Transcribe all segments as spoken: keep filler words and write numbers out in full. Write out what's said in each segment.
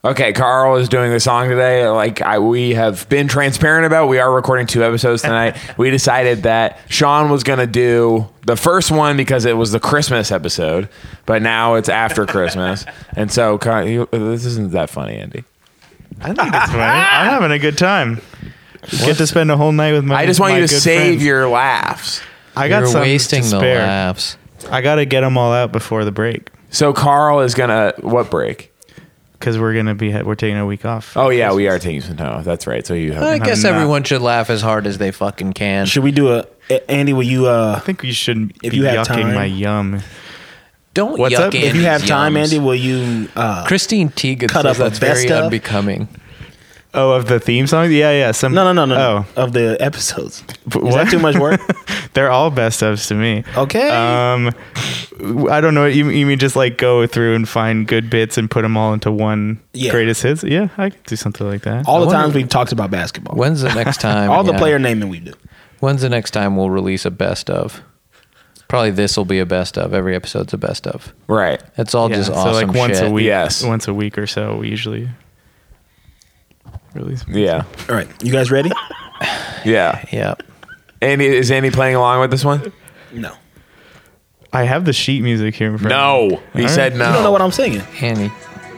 Okay, Carl is doing the song today. Like I, we have been transparent about, we are recording two episodes tonight. We decided that Sean was going to do the first one because it was the Christmas episode, but now it's after Christmas. And so you, this isn't that funny, Andy. I think it's funny. I'm having a good time. Get to spend a whole night with my I just want my you to good save friends. your laughs. I got You're some wasting to the spare. laughs. I got to get them all out before the break So Carl is going to, what break? because we're gonna be we're taking a week off. Oh yeah, we are taking some time off. That's right. So you have I guess not- everyone should laugh as hard as they fucking can. Should we do a A- Andy? Will you? Uh, I think you shouldn't If be you have yucking time. my yum. Don't What's yuck up? If you if you have Andy's time, yums. Andy, will you? Uh, Christine Teigen cut says up a that's very best of? unbecoming. Oh, of the theme song? Yeah, yeah. Some no, no, no, no. Oh, Of the episodes. But Is that too much work? they're all best ofs to me. Okay. Um, I don't know. You, you mean just like go through and find good bits and put them all into one Yeah. greatest hits? Yeah, I could do something like that. All the wonder- times we've talked about basketball. When's the next time? All the yeah. player naming we do. When's the next time we'll release a best of? Probably this will be a best of. Every episode's a best of. right. It's all Yeah, just so awesome like once shit. a week. Yes. Once a week or so, we usually release. Yeah. All right, you guys ready? Yeah. Yeah. Andy, is Andy playing along with this one? No. I have the sheet music here in front of No. me. He All said right. no. You don't know what I'm singing. Andy.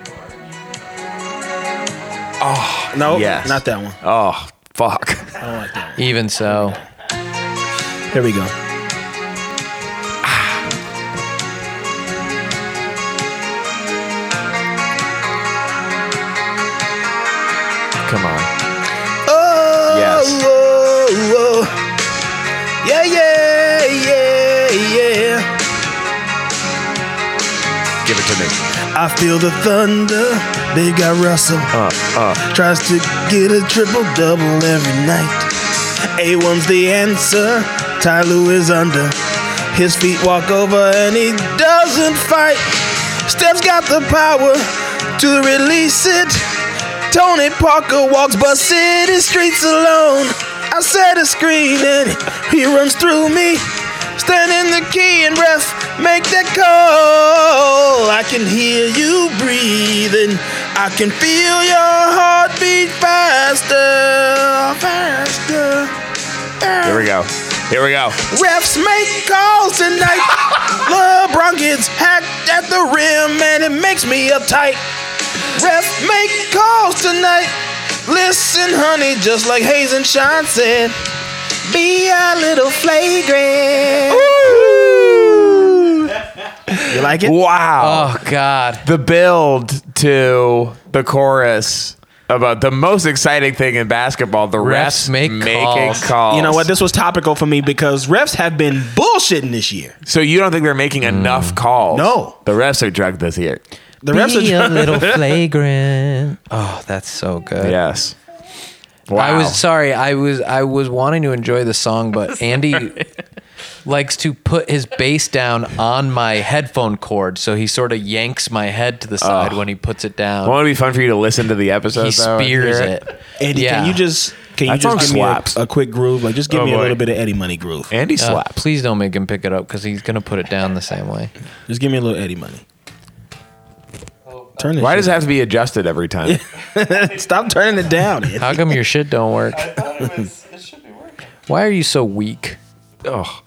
No. Yes. Not that one. Oh, fuck. I don't like that Even so. one. Here we go. Come on. Oh. Yes. Oh, oh. Yeah, yeah, yeah, yeah. Give it to me. I feel the thunder. Big guy Russell Uh, uh. tries to get a triple double every night. A one's the answer. Ty Lue is under. His feet walk over and he doesn't fight. Steph's got the power to release it. Tony Parker walks bus city streets alone. I set a screen and he runs through me. Stand in the key and ref, make that call. I can hear you breathing. I can feel your heartbeat faster, faster. Here we go. Here we go. Refs make calls tonight. LeBron gets hacked at the rim and it makes me uptight. Refs make calls tonight. Listen, honey, just like Hayes and Sean said, be a little flagrant. Ooh. You like it? Wow. Oh, God. The build to the chorus about the most exciting thing in basketball, the refs, Refs make making calls. calls. You know what? This was topical for me because refs have been bullshitting this year. So you don't think they're making enough calls? No. The refs are drugged this year. The refs Be are a little flagrant. Oh, that's so good. Yes. Wow. I was sorry. I was I was wanting to enjoy the song, but Andy likes to put his bass down on my headphone cord, so he sort of yanks my head to the side when he puts it down. Won't it be fun for you to listen to the episode? he though, and spears hear it. Andy, yeah. can you just can you That song just give me slaps. a, a quick groove? Like just give Oh, me a boy. little bit of Eddie Money groove. Andy Uh, slaps. please don't make him pick it up because he's gonna put it down the same way. Just give me a little Eddie Money. Turn this Why shit does it have to be adjusted every time? Stop turning it down. Andy. How come your shit don't work? Why are you so weak? oh.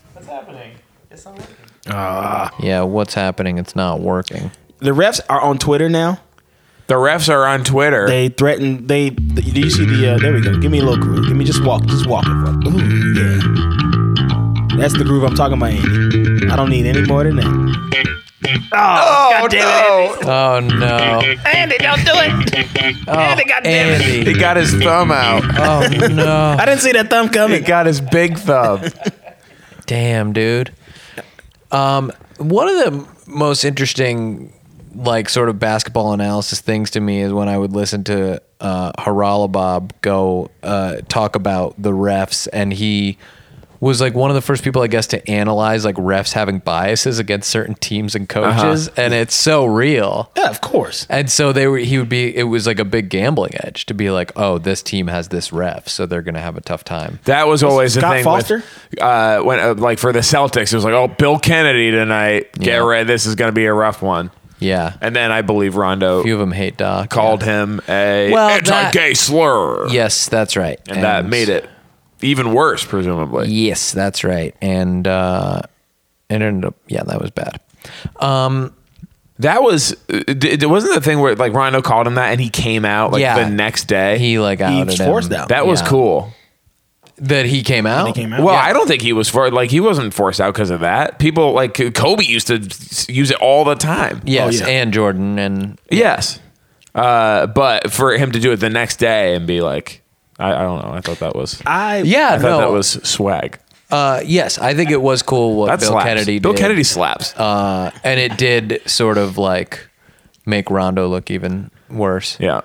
Yeah, what's happening? It's not working. The refs are on Twitter now. The refs are on Twitter. They threaten. They. Do you see the? Uh, there we go. Give me a little groove. Give me just walk. Just walk it for. Ooh, yeah. That's the groove I'm talking about, Andy. I don't need any more than that. Oh, God damn it, Oh no, Andy! Andy, don't do it. oh, Andy, God damn it. he Andy. got his thumb out. Oh no, I didn't see that thumb He coming. got his big thumb. damn, dude. Um, one of the most interesting, like, sort of basketball analysis things to me is when I would listen to uh, Haralabob go uh, talk about the refs, and he was like one of the first people, I guess, to analyze like refs having biases against certain teams and coaches, and it's so real. Yeah, of course. And so they were. He would be. It was like a big gambling edge to be like, oh, this team has this ref, so they're gonna have a tough time. That was always the Scott thing Foster? with uh, when uh, like for the Celtics, it was like, oh, Bill Kennedy tonight. Get Yeah. ready, this is going to be a rough one. Yeah. And then I believe Rondo A few of them hate Doc. called yeah. him a Well, anti-gay slur. Yes, that's right. And, that made it even worse, presumably. Yes, that's right. And uh, it ended up, yeah, that was bad. Um, That was, it wasn't the thing where like Rondo called him that and he came out like Yeah. the next day. he like He outed forced him. out. that was Yeah. cool. That he came out? He came out. Well, Yeah. I don't think he was for like he wasn't forced out because of that. People like Kobe used to s- use it all the time. Yes, Oh, yeah. and Jordan. And Yes. Uh, but for him to do it the next day and be like, I, I don't know. I thought that was. I yeah, I thought no. that was swag. uh, yes, I think it was cool what That Bill slaps. Kennedy Bill did. Kennedy slaps. Uh, and it did sort of like make Rondo look even worse. yeah.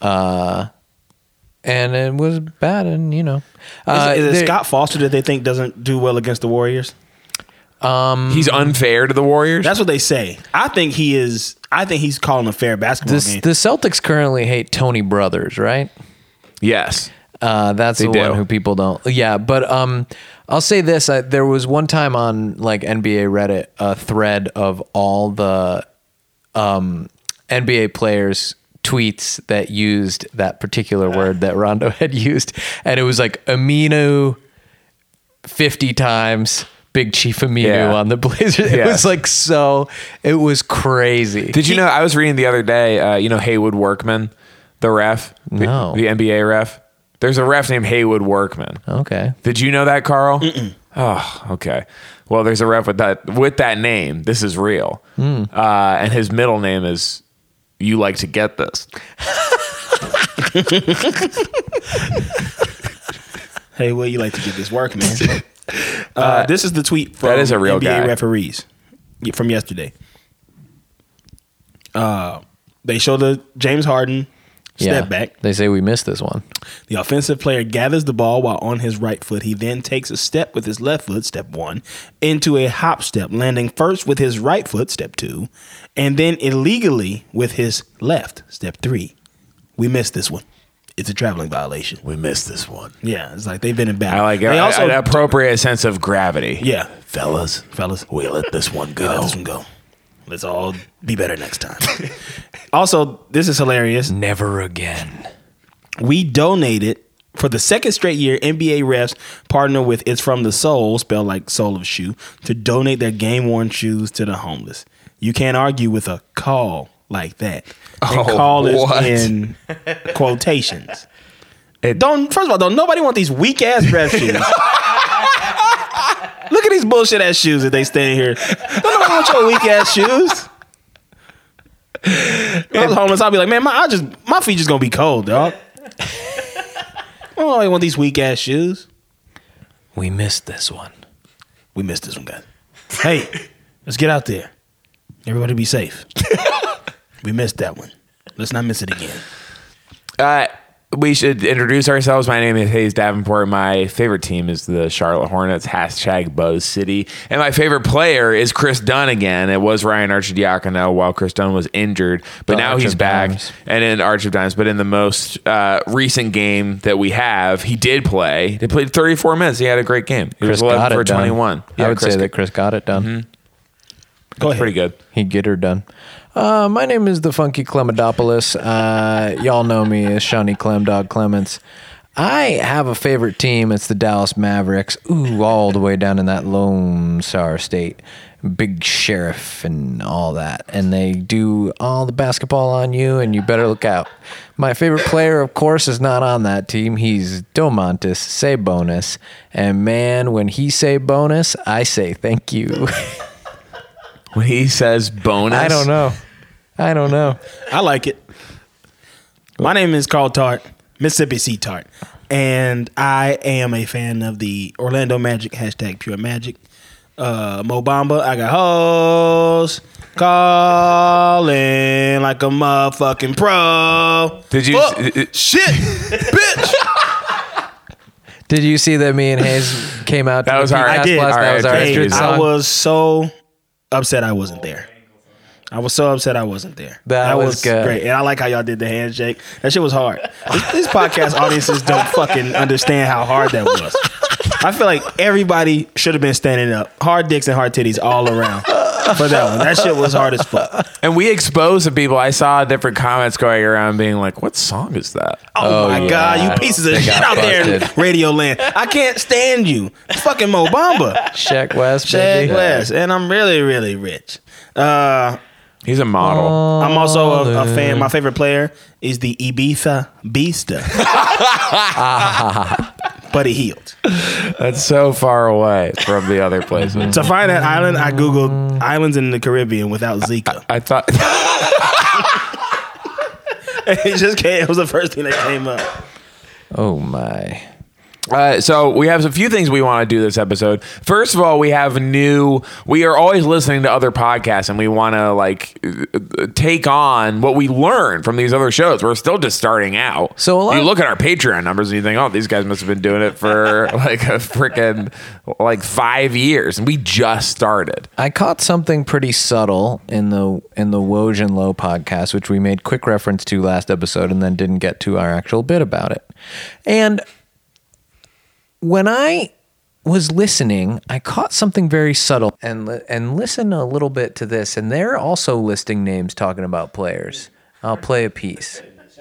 And it was bad, and you know. Uh, is, is it there- Scott Foster that they think doesn't do well against the Warriors? He's unfair to the Warriors. That's what they say. I think he is. I think he's calling a fair basketball This, game. the Celtics currently hate Tony Brothers, right? yes. Uh, that's They the do. one who people don't. Yeah, but um, I'll say this: I, there was one time on like N B A Reddit a thread of all the um, N B A players' tweets that used that particular word that Rondo had used, and it was like Aminu fifty times. Big Chief Aminu Yeah. on the Blazers. It Yeah. was like so. It was crazy. Did you know? I was reading the other day. Uh, you know Haywood Workman, the ref, the, No. the N B A ref. There's a ref named Haywood Workman. Okay. Did you know that, Carl? Mm-mm. Oh, okay. Well, there's a ref with that with that name. This is real, uh, and his middle name is. You like to get this? Hey, well, you like to get this work, man. Uh, this is the tweet from that is a real N B A guy. referees from yesterday. Uh, they show the James Harden step Yeah. back. They say we missed this one. The offensive player gathers the ball while on his right foot. He then takes a step with his left foot, step one, into a hop step, landing first with his right foot, step two, and then illegally with his left, step three. We missed this one. It's a traveling violation. We missed this one. Yeah, it's like they've been in battle. I like it. They I- also, an appropriate sense of gravity. yeah, fellas, fellas, we let this one we go. let this one go. Let's all be better next time. Also, this is hilarious. Never again. We donated for the second straight year. N B A refs partner with It's From the Soul, spelled like soul of shoe, to donate their game worn shoes to the homeless. You can't argue with a call like that. And Oh, call is what? in quotations. It- Don't first of all, don't nobody want these weak ass ref shoes. Look at these bullshit ass shoes that they stand here. Don't nobody want your weak ass shoes. If I was homeless, I'd be like, man, my I just my feet just gonna be cold, dog. I don't want these weak ass shoes. We missed this one. We missed this one, guys. Hey, let's get out there. Everybody be safe. We missed that one. Let's not miss it again. Uh, we should introduce ourselves. My name is Hayes Davenport. My favorite team is the Charlotte Hornets, hashtag Buzz City. And my favorite player is Chris Dunn again. It was Ryan Arcidiacono while Chris Dunn was injured, but The now Arch he's of back. Dimes. And in Arch of Dimes, but in the most uh, recent game that we have, he did play. He played thirty-four minutes. He had a great game. He Chris was eleven got for it done. twenty-one. I would Chris say that Chris got it done. Go ahead. pretty good. He'd get her done. Uh, my name is the Funky Clemodopoulos. Uh, y'all know me as Shawnee Clem Dog Clements. I have a favorite team. It's the Dallas Mavericks. Ooh, all the way down in that Lone Star State. Big Sheriff and all that. And they do all the basketball on you, and you better look out. My favorite player, of course, is not on that team. He's Domantas Sabonis. And man, when he say bonus, I say thank you. When he says bonus, I don't know. I don't know. I like it. My name is Carl Tart, Mississippi Sea Tart, and I am a fan of the Orlando Magic, hashtag Pure Magic. Uh, Mo Bamba, I got hoes calling like a motherfucking pro. Did you- Fuck, shit, bitch. Did you see that me and Hayes came out? to That the was our- podcast I did. Plus? Our That was our Hey, entrance I song. was so upset I wasn't there. I was so upset I wasn't there. That was good. great. And I like how y'all did the handshake. That shit was hard. This, this podcast audiences don't fucking understand how hard that was. I feel like everybody should have been standing up. Hard dicks and hard titties all around. for that one. That shit was hard as fuck. And we exposed some people. I saw different comments going around being like, what song is that? Oh, Oh, my yeah. God, you pieces of They shit got out there in busted. Radio Land. I can't stand you. Fucking Mo Bamba. Sheck West, Shaq baby. West. And I'm really, really rich. Uh, He's a model. I'm also a, a fan. My favorite player is the Ibiza Beasta. But he healed. That's so far away from the other places. To find that island, I Googled islands in the Caribbean without Zika. I thought It just came. It was the first thing that came up. Oh my. Uh, so we have a few things we want to do this episode. First of all, we have new. We are always listening to other podcasts, and we want to like uh, take on what we learned from these other shows. We're still just starting out. So a lot you of- look at our Patreon numbers, and you think, "Oh, these guys must have been doing it for like a freaking like five years," and we just started. I caught something pretty subtle in the in the Woj and Low podcast, which we made quick reference to last episode, and then didn't get to our actual bit about it. And when I was listening, I caught something very subtle, and li- and listen a little bit to this. And they're also listing names, talking about players. I'll play a piece.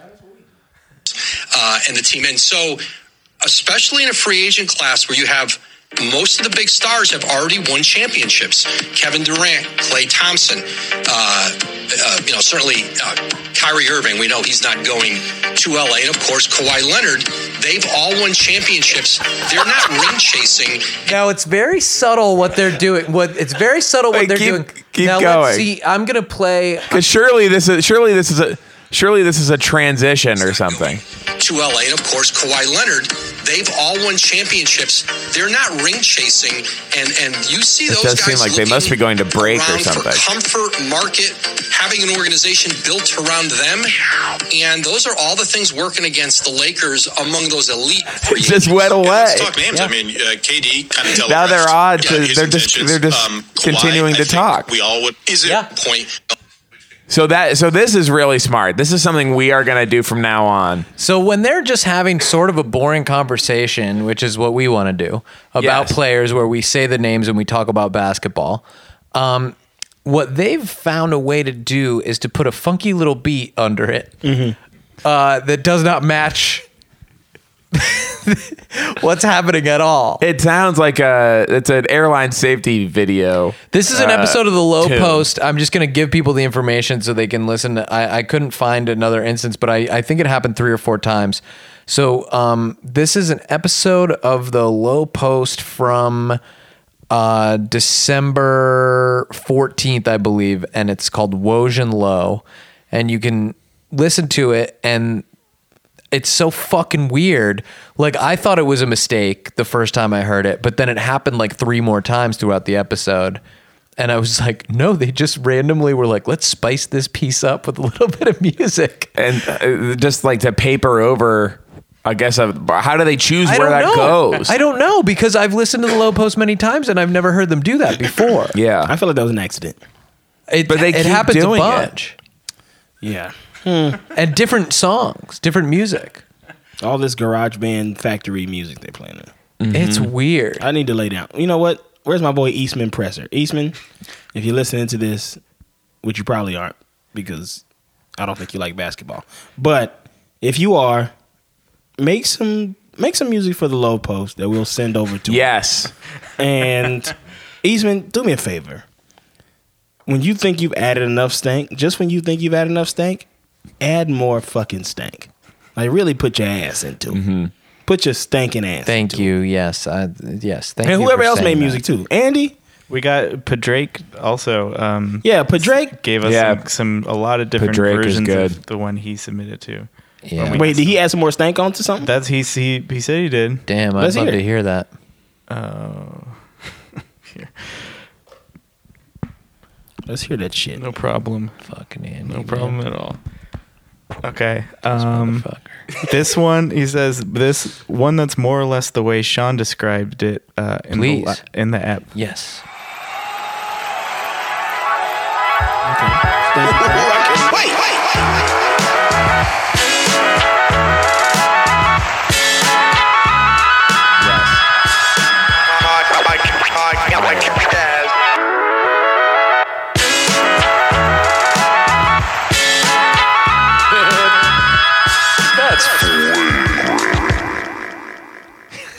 Uh, and the team. And so, especially in a free agent class where you have most of the big stars have already won championships. Kevin Durant, Klay Thompson, uh, uh, you know, certainly uh, Kyrie Irving. We know he's not going to L A. And of course, Kawhi Leonard. They've all won championships. They're not ring chasing. Now it's very subtle what they're doing. What it's very subtle what Wait, they're keep- doing. keep now going. let's see. I'm gonna play. Because surely this is surely this is a surely this is a transition or something. To L A. And of course, Kawhi Leonard. They've all won championships. They're not ring chasing, and and you see It those does guys seem like they looking must be going to break or around something. For comfort, market, having an organization built around them, and those are all the things working against the Lakers among those elite. It just went Yeah, away. let's talk names. I mean, uh, K D kind of telegraphed. Now they're odd to- his they're just- intentions. they're just Kawhi, continuing I to think talk. We all would. Is it Yeah. point? So that so this is really smart. This is something we are going to do from now on. So when they're just having sort of a boring conversation, which is what we want to do about Yes. players, where we say the names and we talk about basketball, um, what they've found a way to do is to put a funky little beat under it uh, that does not match what's happening at all. It sounds like a it's an airline safety video. This is an uh, episode of the Low tune. Post. I'm just going to give people the information so they can listen. I, I couldn't find another instance, but I, I think it happened three or four times. So um, this is an episode of the Low Post from uh, December fourteenth, I believe, and it's called Woj and Low. And you can listen to it, and it's so fucking weird. Like, I thought it was a mistake the first time I heard it, but then it happened like three more times throughout the episode. And I was like, no, they just randomly were like, let's spice this piece up with a little bit of music. And uh, just like to paper over, I guess, uh, how do they choose I where don't that know. goes? I don't know, because I've listened to the Low Post many times and I've never heard them do that before. Yeah. I feel like that was an accident. It, But they it keep happens doing a it. bunch. Yeah. And different songs, different music. All this garage band factory music they playing. In. It's weird. I need to lay down. You know what? Where's my boy Eastman Presser? Eastman, if you're listening to this, which you probably aren't, because I don't think you like basketball. But if you are, make some make some music for the Low Post that we'll send over to. Yes. And Eastman, do me a favor. When you think you've added enough stank, just when you think you've added enough stank, add more fucking stank. Like, really put your ass into it. Mm-hmm. Put your stanking ass. Thank into you. Yes. I, yes. Thank It. And you. whoever for else saying made that. music too. Andy? We got Padrake also. Um, Yeah, Padrake. gave us Yeah. some, some a lot of different Padrake is versions good. of the one he submitted to. Yeah. we- Wait, did he add some more stank onto something? That's he he he said he did. Damn, I'd Let's love hear to it. hear that. Let's hear that shit. No problem. Fucking Andy. No man. problem at all. Okay. Um, Motherfucker. this one, he says, this one that's more or less the way Sean described it uh, in, the, Please. li- in the app. Yes. Wait, wait.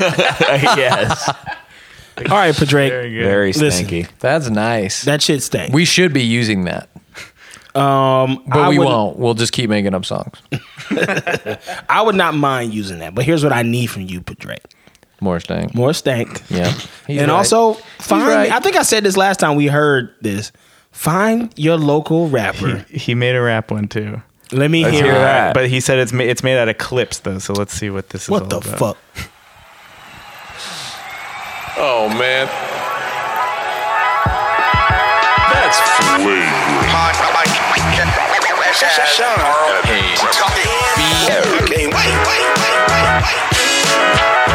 Yes. All right, Padraig. Very good. Very Listen. stanky. That's nice. That shit stank. We should be using that, um, but I we would, won't. We'll just keep making up songs. I would not mind using that, but here's what I need from you, Padraig. More stank. More stank. Yeah. He's and right. also find. right. I think I said this last time we heard this. Find your local rapper. He made a rap one too. Let me Let's hear, hear it. that. But he said it's ma- it's made out of clips though. So let's see what this is. What all the about. fuck? Oh, man. That's flagrant. Shut up. Okay, wait, wait, wait, wait, wait.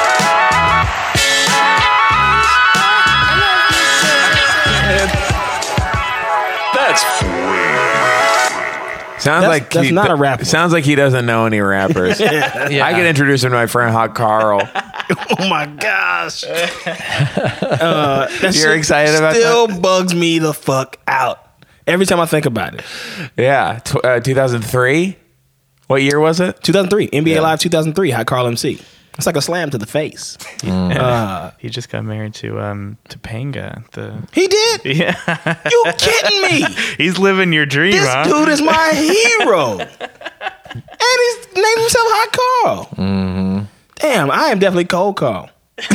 That's flagrant. Sounds That's- like that's he, not a rapper. Sounds like he doesn't know any rappers. Yeah. I can introduce him to my friend Hot Carl. Oh my gosh. uh, that You're shit excited about still bugs me the fuck out every time I think about it. Yeah, tw- uh, two thousand three. What year was it? two thousand three, N B A Yeah. Live two thousand three, High Carl M C. It's like a slam to the face. He just got married to um Topanga. The He did? yeah. You kidding me? He's living your dream, This huh? dude is my hero. And he's named himself High Carl. Mm-hmm. Damn, I am definitely Cold Carl.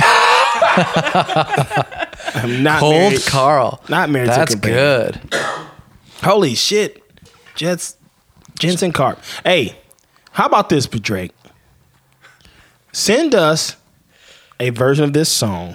I'm not Cold married. Carl. Not married to That's Topanga. good. Holy shit. Jets, Jensen Carp. Hey, how about this, Padraig? Send us a version of this song.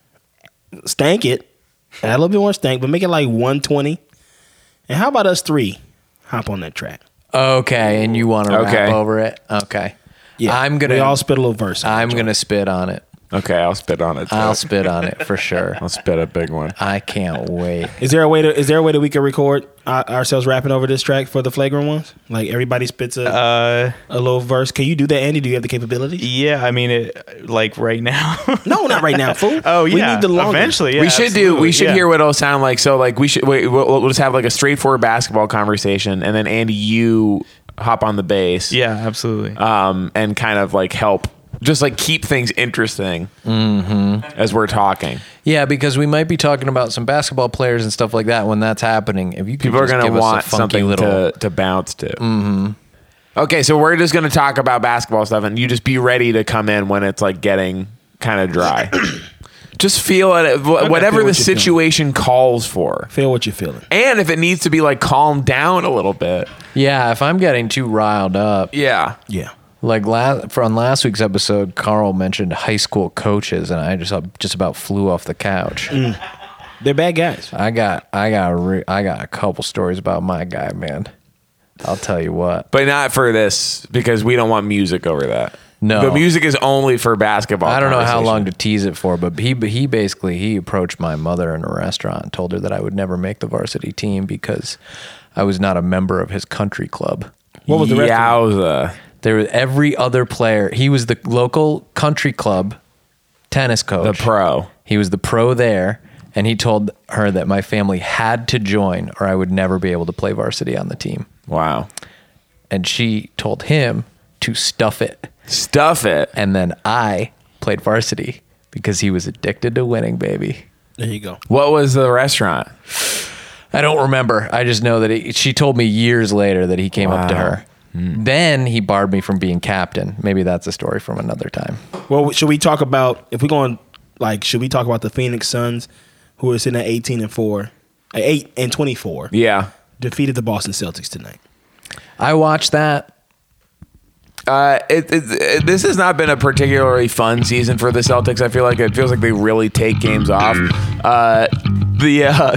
Stank it. Add a little bit more stank, but make it like one twenty. And how about us three hop on that track? Okay, and you want to Okay. rap over it? Okay. Yeah, I'm gonna. We all spit a little verse. on I'm that gonna spit on it. Okay, I'll spit on it. too. I'll spit on it for sure. I'll spit a big one. I can't wait. joint. Is there a way to? Is there a way that we can record uh, ourselves rapping over this track for the flagrant ones? Like everybody spits a Uh, a little verse. Can you do that, Andy? Do you have the capability? yeah. I mean, it like right now. No, not right now, fool. Oh yeah. we need the longer. Eventually, yeah. we should do. absolutely, We should yeah. hear what it'll sound like. So, like, we should. Wait, we'll, we'll just have like a straightforward basketball conversation, and then Andy, you hop on the bass, Yeah, absolutely. um, and kind of like help, just like keep things interesting as we're talking. Yeah, because we might be talking about some basketball players and stuff like that when that's happening. If you could People are just going to give us a want funky something little, to, to bounce to. Mm-hmm. Okay, so we're just going to talk about basketball stuff, and you just be ready to come in when it's like getting kind of dry. Just feel it, wh- whatever feel the what you're feeling. situation calls for. Feel what you're feeling. And if it needs to be like calmed down a little bit. yeah. If I'm getting too riled up, Yeah. Yeah. like last for on last week's episode, Carl mentioned high school coaches, and I just just about flew off the couch. They're bad guys. I got I got re- I got a couple stories about my guy, man. I'll tell you what. But not for this, because we don't want music over that. No. The music is only for basketball. I don't know how conversation. long to tease it for, but he he basically he approached my mother in a restaurant and told her that I would never make the varsity team because I was not a member of his country club. What was the rest of Yowza. There was every other player. He was the local country club tennis The coach. pro. He was the pro there, and he told her that my family had to join or I would never be able to play varsity on the team. Wow. And she told him to stuff it. Stuff it. And then I played varsity because he was addicted to winning, baby. There you go. What was the restaurant? I don't remember. I just know that he, she told me years later that he came up to Wow. her. Then he barred me from being captain. Maybe that's a story from another time. Well, should we talk about if we're going like should we talk about the Phoenix Suns who are sitting at eighteen and four, uh, eight and twenty four, Yeah. defeated the Boston Celtics tonight. I watched that. Uh, it, it, it, this has not been a particularly fun season for the Celtics. I feel like it feels like they really take games off. Uh, the uh,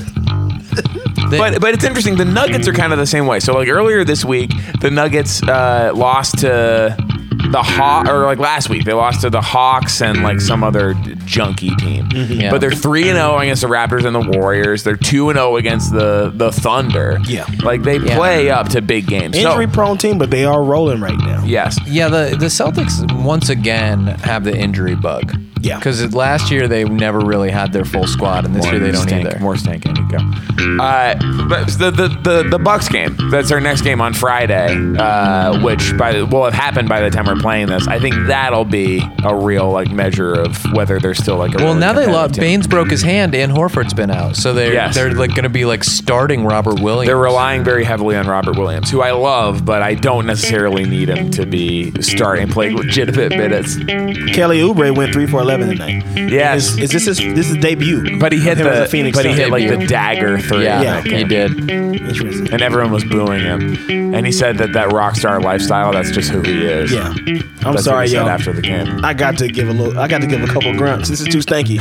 They- but but it's interesting. The Nuggets are kind of the same way. So like earlier this week, the Nuggets uh, lost to the Haw or like last week they lost to the Hawks and like some other junky team. Yeah. But they're three and zero against the Raptors and the Warriors. They're two and zero against the the Thunder. Yeah. like they Yeah. play up to big games. So- Injury prone team, but they are rolling right now. yes. Yeah, the, the Celtics once again have the injury bug. Yeah. Because last year they never really had their full squad, and this year they don't stank, either. More stank. There you go. Uh, but the, the the the Bucks game. That's our next game on Friday, uh, which by the, will have happened by the time we're playing this. I think that'll be a real like measure of whether they're still like. A Well, really now they competitive lost. team. Baines broke his hand, and Horford's been out, so they're Yes. they're like going to be like starting Robert Williams. They're relying very heavily on Robert Williams, who I love, but I don't necessarily need him to be starting playing legitimate minutes. Kelly Oubre went three for eleven tonight. Yes. Is, is this his this is debut? But he hit Him as the a Phoenix but he Sun. hit like the Debut. dagger three. Yeah, Yeah, he did. Interesting. And everyone was booing him. And he said that that rock star lifestyle, that's just who he is. Yeah. I'm That's what sorry, he said y'all. after the game. I got to give a little. I got to give a couple grunts. This is too stanky.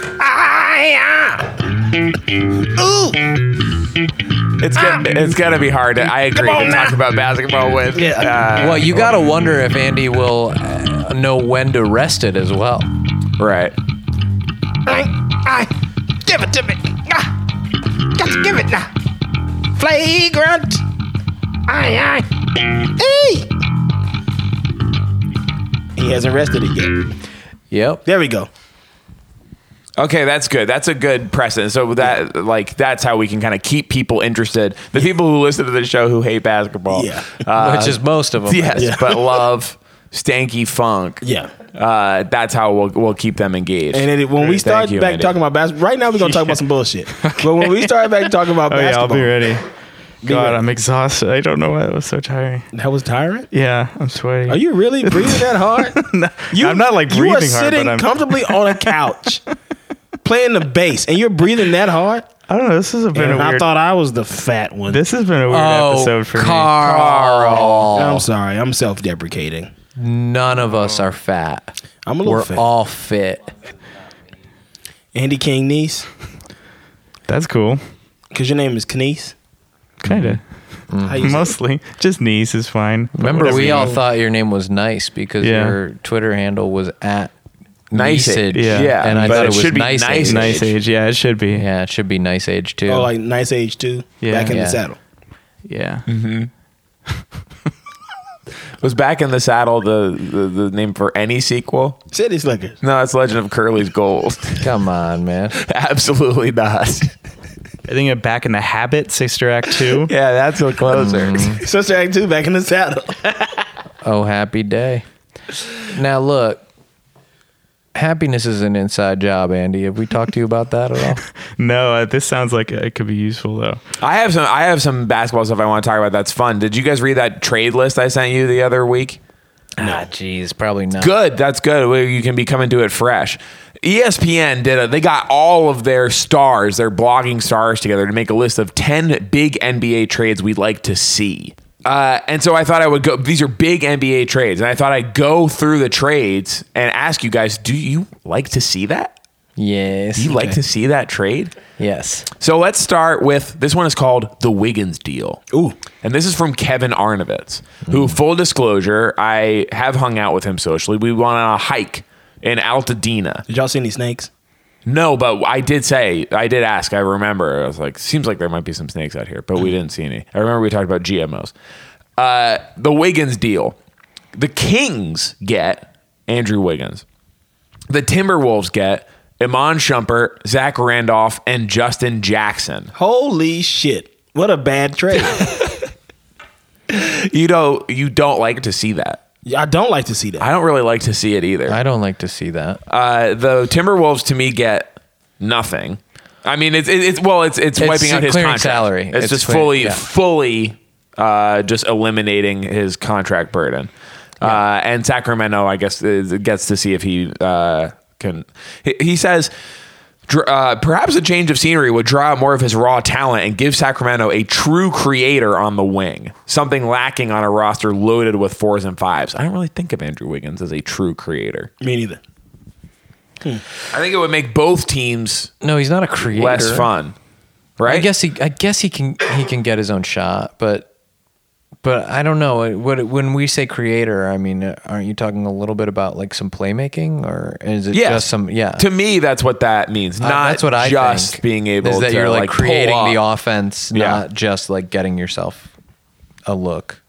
Ooh. It's gonna, it's gonna be hard. To, I agree Come on to now. talk about basketball with. Yeah. Uh, Well, you got to wonder if Andy will uh, know when to rest it as well. right. I, I, give it to me. Ah, got to give it now. Flagrant. Aye, aye. Hey. He hasn't rested it yet. Yep. There we go. Okay, that's good. That's a good precedent. So that like that's how we can kind of keep people interested. The people who listen to the show who hate basketball. Yeah. Uh, Which is most of them. yes, Yeah. but love stanky funk. Yeah. Uh, that's how we'll we'll keep them engaged. And it, when we Thank start you, back Andy. talking about basketball, right now we're gonna talk about some bullshit. But when we start back talking about Oh yeah, I'll basketball, be ready. God, ready. I'm exhausted. I don't know why it was so tiring. that was tiring. Yeah, I'm sweaty. Are you really breathing that hard? You, I'm not, like, you are breathing hard, sitting but I'm- comfortably on a couch playing the bass, and you're breathing that hard. I don't know. This has been And a I weird. thought I was the fat one. This has been a weird Oh, episode for Carl. I'm sorry. I'm self-deprecating. None of us are fat. I'm a little We're fat. all fit. Andy King Niece, me. That's cool. because your name is Kniece. Kind of. How you say it? Mostly. Just niece is fine. But Remember, whatever we you all want. thought your name was Nice because Yeah. your Twitter handle was at Nice Niceage. Age. Yeah. Yeah, And I but thought it it was should be Nice Nice Age. Nice age. Yeah, it should be. Yeah, it should be Nice Age too. Oh, like Nice Age too. Yeah. Back in Yeah. the saddle. Yeah. Was Back in the Saddle the, the, the name for any sequel? City Slickers. No, it's Legend of Curly's Gold. Come on, man. Absolutely not. I think it Back in the Habit, Sister Act two. Yeah, that's a closer. Sister Act two. Back in the saddle. Oh, happy day. Now look, happiness is an inside job, Andy. Have we talked to you about that at all? No, uh, this sounds like it could be useful though. I have some. I have some basketball stuff I want to talk about. That's fun. Did you guys read that trade list I sent you the other week? Ah, jeez, probably not. Good. That's good. Well, you can be coming to it fresh. E S P N did a, they got all of their stars, their blogging stars together to make a list of ten big N B A trades we'd like to see. Uh, and so I thought I would go, these are big N B A trades. And I thought I'd go through the trades and ask you guys, do you like to see that? Yes. Do you like to see that trade? Yes. So let's start with, this one is called the Wiggins deal. Ooh. And this is from Kevin Arnovitz, who, full disclosure, I have hung out with him socially. We went on a hike in Altadena. Did y'all see any snakes? No, but I did say, I did ask, I remember. I was like, seems like there might be some snakes out here, but we didn't see any. I remember we talked about G M Os. Uh, the Wiggins deal. The Kings get Andrew Wiggins. The Timberwolves get Iman Shumpert, Zach Randolph, and Justin Jackson. Holy shit. What a bad trade. You don't, you don't like to see that. I don't like to see that. I don't really like to see it either. I don't like to see that. Uh, the Timberwolves to me get nothing. I mean, it's it's well, it's it's, It's wiping out his clearing contract. salary. It's, It's just clear- fully yeah. fully uh, just eliminating his contract burden. Uh, and Sacramento, I guess, is, gets to see if he uh, can. He, he says. Dr- Uh, perhaps a change of scenery would draw out more of his raw talent and give Sacramento a true creator on the wing, something lacking on a roster loaded with fours and fives. I don't really think of Andrew Wiggins as a true creator. Me neither. I think it would make both teams No, he's not a creator. less fun, right? I guess he. I guess he can. He can get his own shot, but. But I don't know. What when we say creator, I mean, aren't you talking a little bit about like some playmaking, or is it Yes. just some? Yeah, To me, that's what that means. Uh, Not that's what I just think, being able is that to you're like, like creating pull the up. offense, Yeah. not just like getting yourself a look.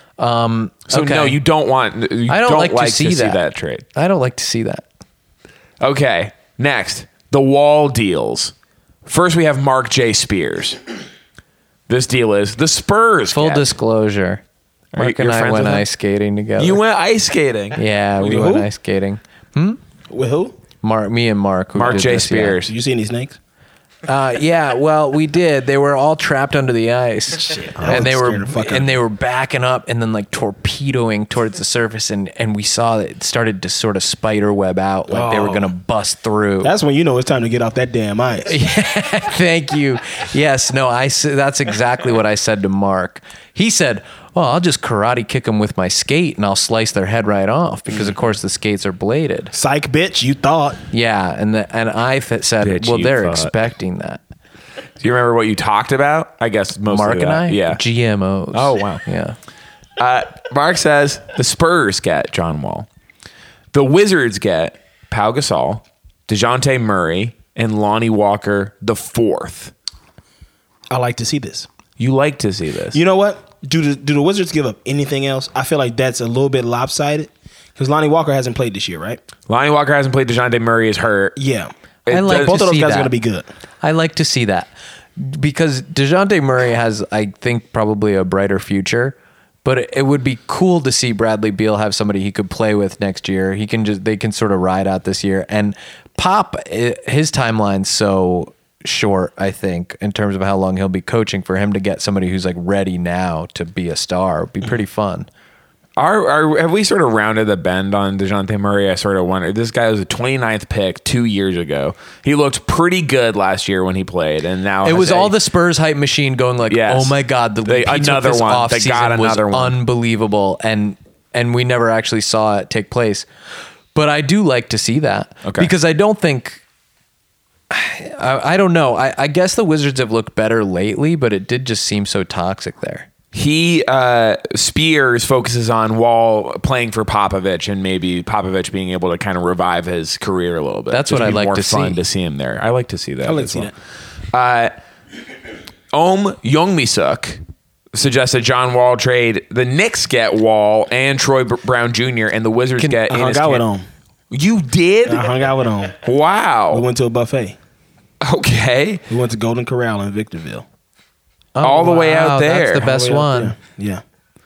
Um, So okay. no, you don't want. You I don't, like, to see see that. that trade. I don't like to see that. Okay, next, the Wall deals. First, we have Mark J. Spears. This deal is the Spurs. Full get- disclosure. Are you- Mark you're and I friends went with him? ice skating together. You went ice skating. Yeah, we With went who? ice skating. With who? Mark, me and Mark. who Mark did J. this, yeah. Spears. Did you see any snakes? Uh, yeah, well, we did. They were all trapped under the ice, I and was they were scared the fuck out and of they were backing up and then like torpedoing towards the surface, and and we saw that it started to sort of spider web out, like they were Oh. gonna bust through. That's when you know it's time to get off that damn ice. Thank you. Yes, no, I. s- That's exactly what I said to Mark. He said, "Well, I'll just karate kick them with my skate, and I'll slice their head right off because, of course, the skates are bladed." Psych, bitch, you thought. Yeah, and the, and I th- said, Bitch, "Well, you they're thought. expecting that." Do you remember what you talked about? I guess mostly Mark and that. I, Yeah. G M Os. Oh, wow. Yeah. Uh, Mark says the Spurs get John Wall. The Wizards get Pau Gasol, DeJounte Murray, and Lonnie Walker the fourth. I like to see this. You like to see this. You know what? Do the do the Wizards give up anything else? I feel like that's a little bit lopsided because Lonnie Walker hasn't played this year, right? Lonnie Walker hasn't played. DeJounte Murray is hurt. Yeah. I It like does- Both to of those see guys that. are going to be good. I like to see that because DeJounte Murray has, I think, probably a brighter future. But it, it would be cool to see Bradley Beal have somebody he could play with next year. He can just they can sort of ride out this year. And Pop, i- his timeline's so short, I think, in terms of how long he'll be coaching. For him to get somebody who's like ready now to be a star would be pretty fun. Are, are have we sort of rounded the bend on DeJounte Murray? I sort of wonder. This guy was a twenty-ninth pick two years ago. He looked pretty good last year when he played, and now It has was a- all the Spurs hype machine going like, Yes. oh my god, the They- leap he took another this one. off They season got was another one. unbelievable, and and we never actually saw it take place. But I do like to see that Okay. because I don't think. I, I don't know. I, I guess the Wizards have looked better lately, but it did just seem so toxic there. He uh, Spears focuses on Wall playing for Popovich and maybe Popovich being able to kind of revive his career a little bit. That's Just what I'd be like more to fun see. to see him there. I like to see that. I like to as see well. that. Uh, Om Youngmisuk suggested John Wall trade. The Knicks get Wall and Troy B- Brown Junior and the Wizards Can- get. I hung Enes out with Kan- him. You did? I hung out with him. We Wow. went to a buffet. Okay. We went to Golden Corral in Victorville. All the way out wow, there. That's the best All the way out one. there. Yeah.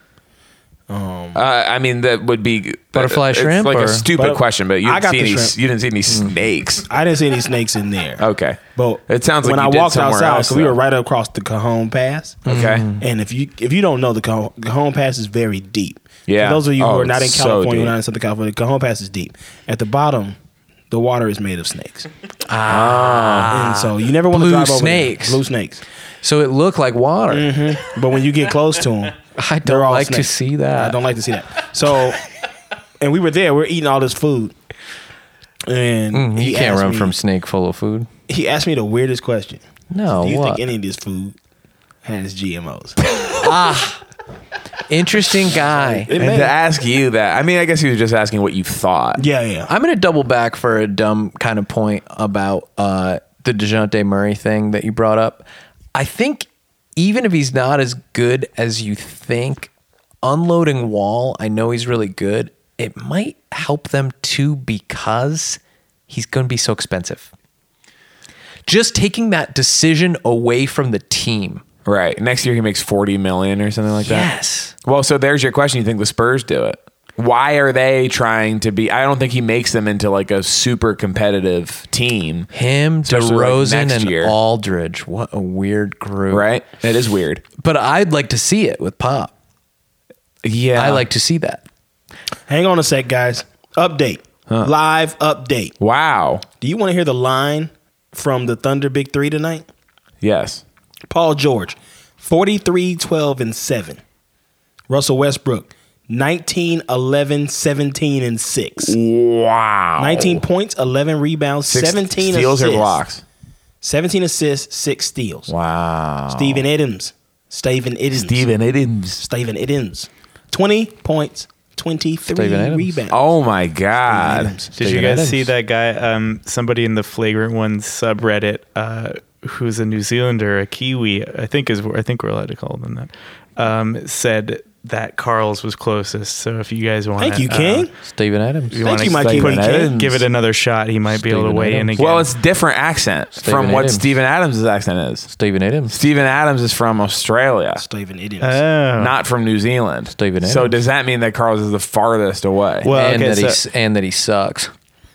Uh, I mean, that would be Butterfly it's shrimp like or- a stupid But- question, but you I didn't got see the any. shrimp. You didn't see any snakes. I didn't see any snakes in there. Okay, But it sounds like when you I did walked somewhere outside, else, so we were though. right across the Cajon Pass. Okay. And if you if you don't know, the Cajon, Cajon Pass is very deep. Yeah. For those of you Oh, who are not in it's so California, deep. not in Southern California, Cajon Pass is deep. At the bottom, the water is made of snakes. Ah. And so you never want to Blue drive over there. snakes. Blue snakes. So it looked like water. Mm-hmm. But when you get close to them, I they're don't all like to snakes. see that. I don't like to see that. So, and we were there. We are eating all this food, and Mm, he you can't asked run me- from snake full of food. He asked me the weirdest question. No, Do you what? think any of this food has G M Os? Interesting guy. It And may. to ask you that, I mean, I guess he was just asking what you thought. Yeah, yeah. I'm going to double back for a dumb kind of point about uh, the DeJounte Murray thing that you brought up. I think even if he's not as good as you think, unloading Wall, I know he's really good. It might help them too because he's going to be so expensive. Just taking that decision away from the team. Right. Next year he makes forty million or something like that. Yes. Well, so there's your question. You think the Spurs do it? Why are they trying to be? I don't think he makes them into like a super competitive team. Him, Especially, like, DeRozan, next and year. Aldridge. What a weird group. Right? It is weird. But I'd like to see it with Pop. Yeah. I like to see that. Hang on a sec, guys. Update. Live update. Wow. Do you want to hear the line from the Thunder Big Three tonight? Yes. Paul George, forty-three, twelve, and seven. Russell Westbrook, nineteen, eleven, seventeen, and six. Wow. nineteen points, eleven rebounds, Six seventeen steals assists. or blocks. seventeen assists, six steals. Wow. Steven Adams. Steven Adams. Steven Adams. Steven Adams. twenty points, twenty-three Steven Adams. rebounds. Oh my God. Adams. Did Steven you guys Adams. see that guy? Um, somebody in the Flagrant One subreddit, uh, who's a New Zealander, a Kiwi, I think is I think we're allowed to call them that, um, said that Carl's was closest. So if you guys want, Thank you, King. Steven Adams. you Thank wanna you, my put- King. King. give it another shot. He might be able to Steven weigh in Adams. again. Well, it's different accent Steven from what Adams. Steven Adams' accent is. Steven Adams. Steven Adams is from Australia, Steven Idiots. oh. not from New Zealand. Steven So Adams. does that mean that Carl's is the farthest away? Well, and okay, that he so- s and that he sucks.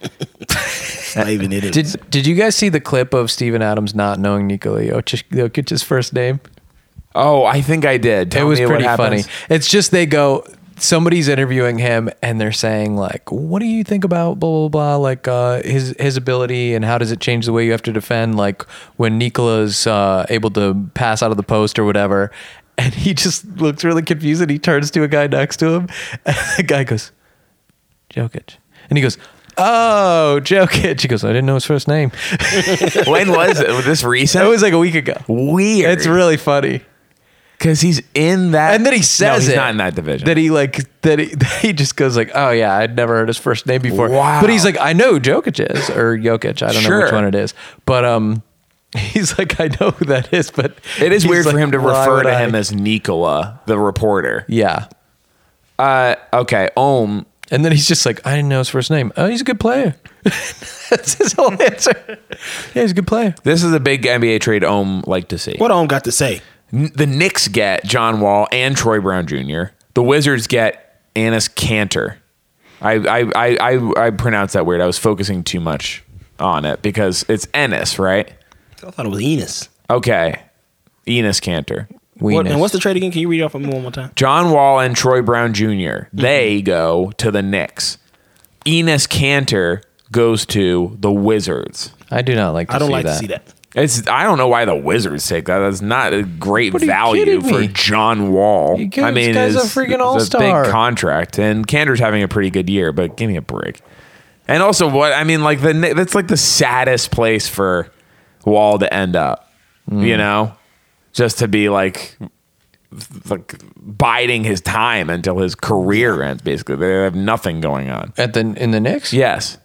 Steven Idiots. Did Did you guys see the clip of Steven Adams not knowing Nikola Jokic- Jokic's first name? Oh, I think I did. Tell It was me what pretty funny. happens. It's just they go, somebody's interviewing him and they're saying like, "What do you think about blah blah blah? Like uh, his his ability and how does it change the way you have to defend? Like when Nikola's uh, able to pass out of the post or whatever." And he just looks really confused and he turns to a guy next to him, and the guy goes, "Jokic," and he goes, "Oh, Jokic." He goes, "I didn't know his first name." When was it? Was this recent? It was like a week ago. weird. It's really funny. because he's in that. And then he no, says he's it. not in that division. That he like that he, that he just goes like, "Oh yeah, I'd never heard his first name before." Wow. But he's like, "I know who Jokic is or Jokic. I don't know which Sure. one it is." But um, he's like, "I know who that is." But it is he's weird like, for him to "Why refer would to I?" him as Nikola, the reporter. Yeah. Uh, okay, Ohm. And then he's just like, I didn't know his first name. Oh, he's a good player. That's his whole answer. Yeah, he's a good player. This is a big N B A trade Ohm like to see. What Ohm got to say? N- The Knicks get John Wall and Troy Brown Junior The Wizards get Anis Cantor. I I, I, I I pronounced that weird. I was focusing too much on it because it's Ennis, right? I thought it was Enos. Okay. Enos Cantor. What, and what's the trade again? Can you read it off for me one more time? John Wall and Troy Brown Junior They go to the Knicks. Enos Cantor goes to the Wizards. I do not like to I don't see like that. to see that. It's I don't know why the Wizards take that. That's not a great What are you value kidding for me? John Wall. You kidding? I mean, This guy's a it's- freaking it's all-star. big contract, and Cantor's having a pretty good year. But give me a break. And also, what I mean, like the Knick- that's like the saddest place for Wall to end up. Mm. You know, just to be like, like biding his time until his career ends. Basically, they have nothing going on. At the in the Knicks? Yes.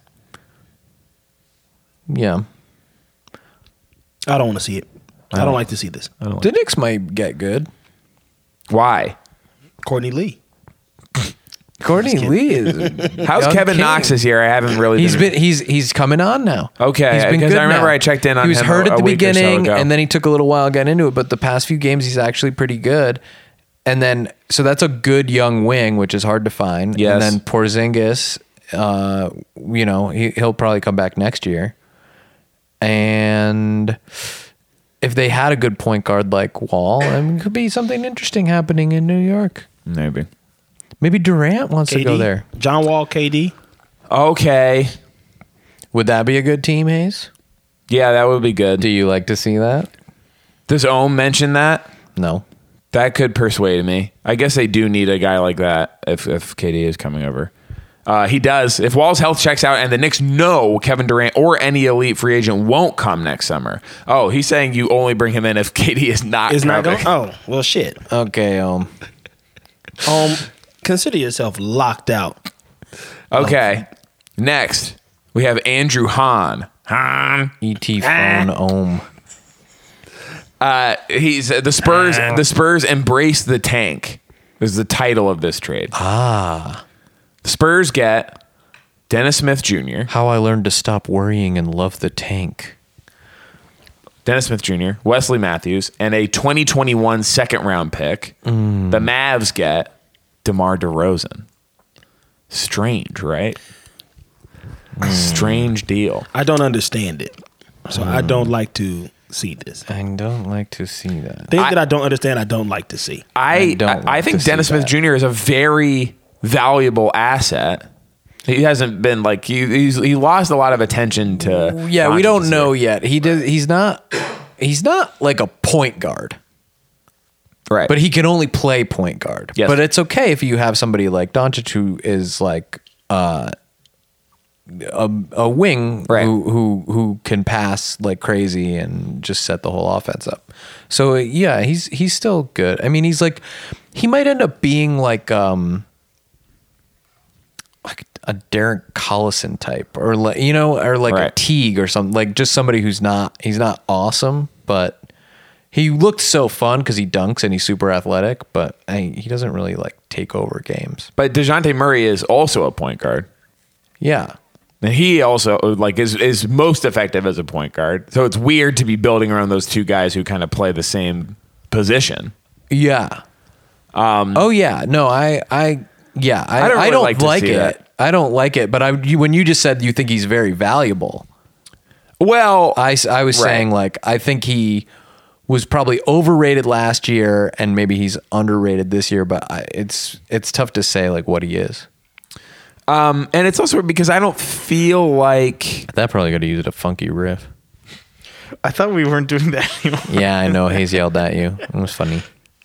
Yeah. I don't want to see it. I don't like to see this. The Knicks might get good. Why? Courtney Lee. Courtney Lee is How's young Kevin king. Knox this year? I haven't really. He's been he's he's coming on now. Okay, he's been because good I remember now. I checked in on He was him hurt a- at the a week or so beginning, ago. and then he took a little while getting into it. But the past few games, he's actually pretty good. And then so that's a good young wing, which is hard to find. Yes. And then Porzingis, uh, you know, he, he'll probably come back next year. And if they had a good point guard like Wall, I mean, it could be something interesting happening in New York. Maybe. Maybe Durant wants K D. to go there. John Wall, K D. Okay. Would that be a good team, Hayes? Yeah, that would be good. Do you like to see that? Does Ohm mention that? No. That could persuade me. I guess they do need a guy like that if, if K D is coming over. Uh, he does. If Wall's health checks out and the Knicks know Kevin Durant or any elite free agent won't come next summer. Oh, he's saying you only bring him in if K D is not Is not coming. going. Oh well, shit. Okay, um, Um, consider yourself locked out. Okay. Next, we have Andrew Hahn. Hahn. E T phone ohm. Uh, he's uh, the Spurs. The Spurs embrace the tank. Is the title of this trade. Ah, The Spurs get Dennis Smith Junior how I learned to stop worrying and love the tank. Dennis Smith Junior, Wesley Matthews, and a twenty twenty-one second round pick. Mm. The Mavs get DeMar DeRozan. Strange, right? Mm. Strange deal. I don't understand it, so I don't like to see this. I don't like to see that. Things I- that I don't understand, I don't like to see. I I don't I, like I think to see Dennis Smith that. Junior is a very valuable asset. He hasn't been like he he's, he lost a lot of attention to. Yeah, we don't Doncic know this year. yet. He does. He's not. He's not like a point guard, Right, but he can only play point guard. Yes. But it's okay if you have somebody like Doncic who is like uh, a a wing Right. who who who can pass like crazy and just set the whole offense up. So yeah, he's he's still good. I mean, he's like he might end up being like um like a Derek Collison type, or like you know, or like a Right. Teague or something, like just somebody who's not he's not awesome, but He looked so fun because he dunks and he's super athletic, but I, he doesn't really like take over games. But DeJounte Murray is also a point guard. Yeah. And he also like is is most effective as a point guard. So it's weird to be building around those two guys who kind of play the same position. Yeah. Um, oh yeah. No, I, I, yeah, I, I don't I really don't like like, to see it. that. I don't like it. But I, you, when you just said you think he's very valuable, Well, I, s- I was Right. saying like I think he was probably overrated last year and maybe he's underrated this year. But I, it's it's tough to say like what he is. um, and it's also because I don't feel like That probably could have used a funky riff. I thought we weren't doing that anymore. Yeah, I know. Hayes yelled at you. It was funny.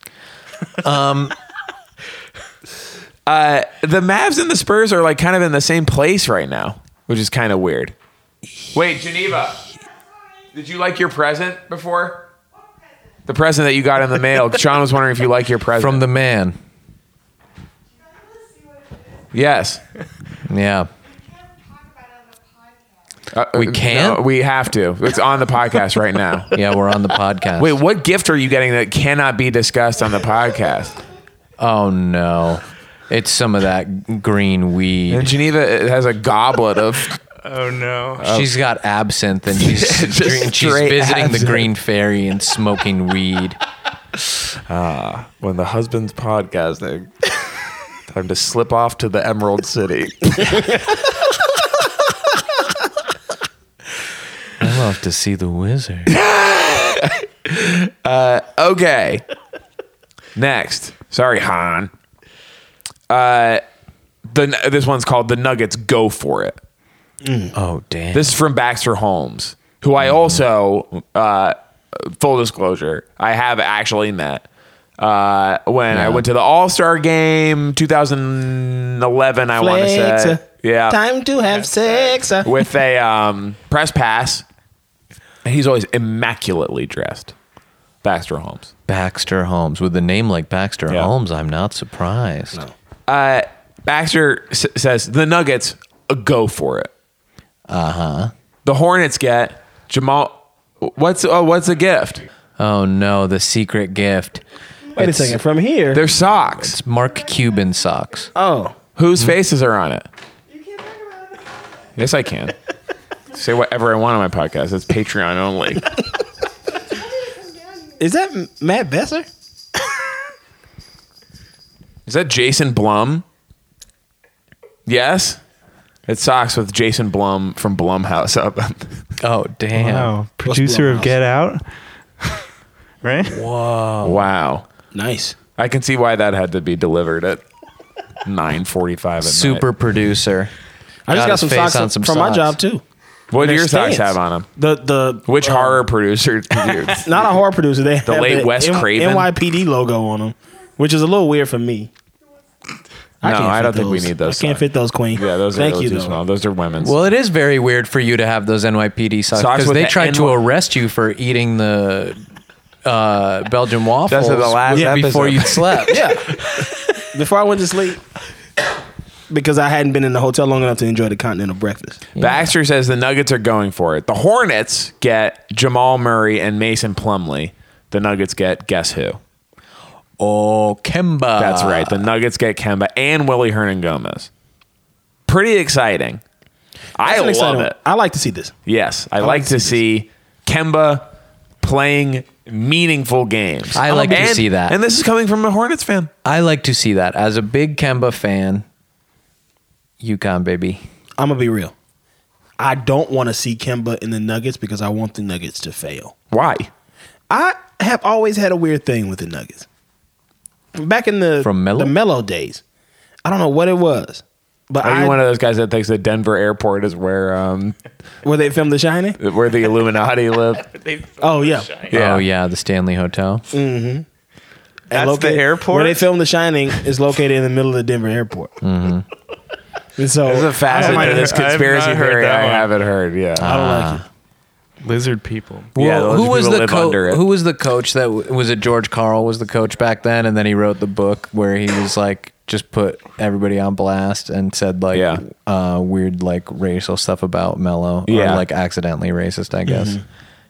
uh, the Mavs and the Spurs are like kind of in the same place right now, which is kind of weird. Wait, Geneva, did you like your present before? The present that you got in the mail. Sean was wondering if you like your present From the man. Yes. Yeah. Uh, We uh, can't? no, we have to. It's on the podcast right now. Yeah, we're on the podcast. Wait, what gift are you getting that cannot be discussed on the podcast? Oh no. It's some of that green weed. And Geneva has a goblet of. Oh no. She's got absinthe and she's Just drink- she's straight visiting absinthe. the Green Fairy and smoking weed. When the husband's podcasting, time to slip off to the Emerald City. I love to see the wizard. Okay. Next. Sorry, Han. Uh, the this one's called "The Nuggets Go For It." Oh damn. This is from Baxter Holmes, who I also, uh, full disclosure, I have actually met uh, when I Yeah. went to the All Star Game two thousand eleven. I want to Flex, say, uh, yeah, Time to have sex. uh. with a um, press pass. He's always immaculately dressed. Baxter Holmes. Baxter Holmes. With a name like Baxter Yeah. Holmes, I'm not surprised. Uh, Baxter s- says the Nuggets uh, go for it. Uh huh. The Hornets get Jamal. What's oh, what's a gift? Oh no, the secret gift. Wait It's- a second. From here. They're socks. It's Mark Cuban socks. Oh. Whose faces are on it? Yes, I can. Say whatever I want on my podcast. It's Patreon only. Is that M- Matt Besser? Is that Jason Blum? Yes. It's socks with Jason Blum from Blumhouse up. Oh damn. Wow. Producer of Blumhouse? Get Out. Right? Whoa. Wow. Nice. I can see why that had to be delivered at nine forty-five at Super night. producer. I just got his some face socks on some from my socks. job too. What do They're your socks stance. have on them? The the Which uh, horror producer? did you- Not a horror producer. They have late Wes Craven? N Y P D logo on them, which is a little weird for me. No, can't I fit don't think we those. need those I can't socks. fit those, Queen. Yeah, those are Thank really you, too though. small. Those are women's. Well, it is very weird for you to have those N Y P D socks Socks because with they the tried to N Y arrest you for eating the uh, Belgian waffles That's the last yeah, before episode. you slept. Yeah. Before I went to sleep, because I hadn't been in the hotel long enough to enjoy the continental breakfast. Baxter says the Nuggets are going for it. The Hornets get Jamal Murray and Mason Plumlee. The Nuggets get guess who? Oh, Kemba. That's right. The Nuggets get Kemba and Willie Hernan Gomez. Pretty exciting. I That's an love exciting- it. I like to see this. Yes, I, like, to see Kemba playing meaningful games. I like to And- see that. And this is coming from a Hornets fan. I like to see that. As a big Kemba fan, UConn, baby. I'm gonna be real. I don't want to see Kemba in the Nuggets because I want the Nuggets to fail. Why? I have always had a weird thing with the Nuggets. Back in the From Melo? the Melo days, I don't know what it was, but Are I, you one of those guys that thinks that Denver Airport is where um, where they filmed The Shining. where the Illuminati live? Oh yeah, Yeah. Oh, yeah. The Stanley Hotel. And That's located- the airport? where they filmed The Shining is located in the middle of the Denver airport. Mm-hmm. And so This is a I fascinating don't, this I have conspiracy not heard theory that I one. haven't heard. Yeah. I don't like it. Lizard people. Yeah, Well, those who was people the live under coach? it. Who was the coach that w- was it? George Carl was the coach back then, and then he wrote the book where he was like just put everybody on blast and said like Yeah. uh, weird like racial stuff about Melo, Yeah. or like accidentally racist, I guess.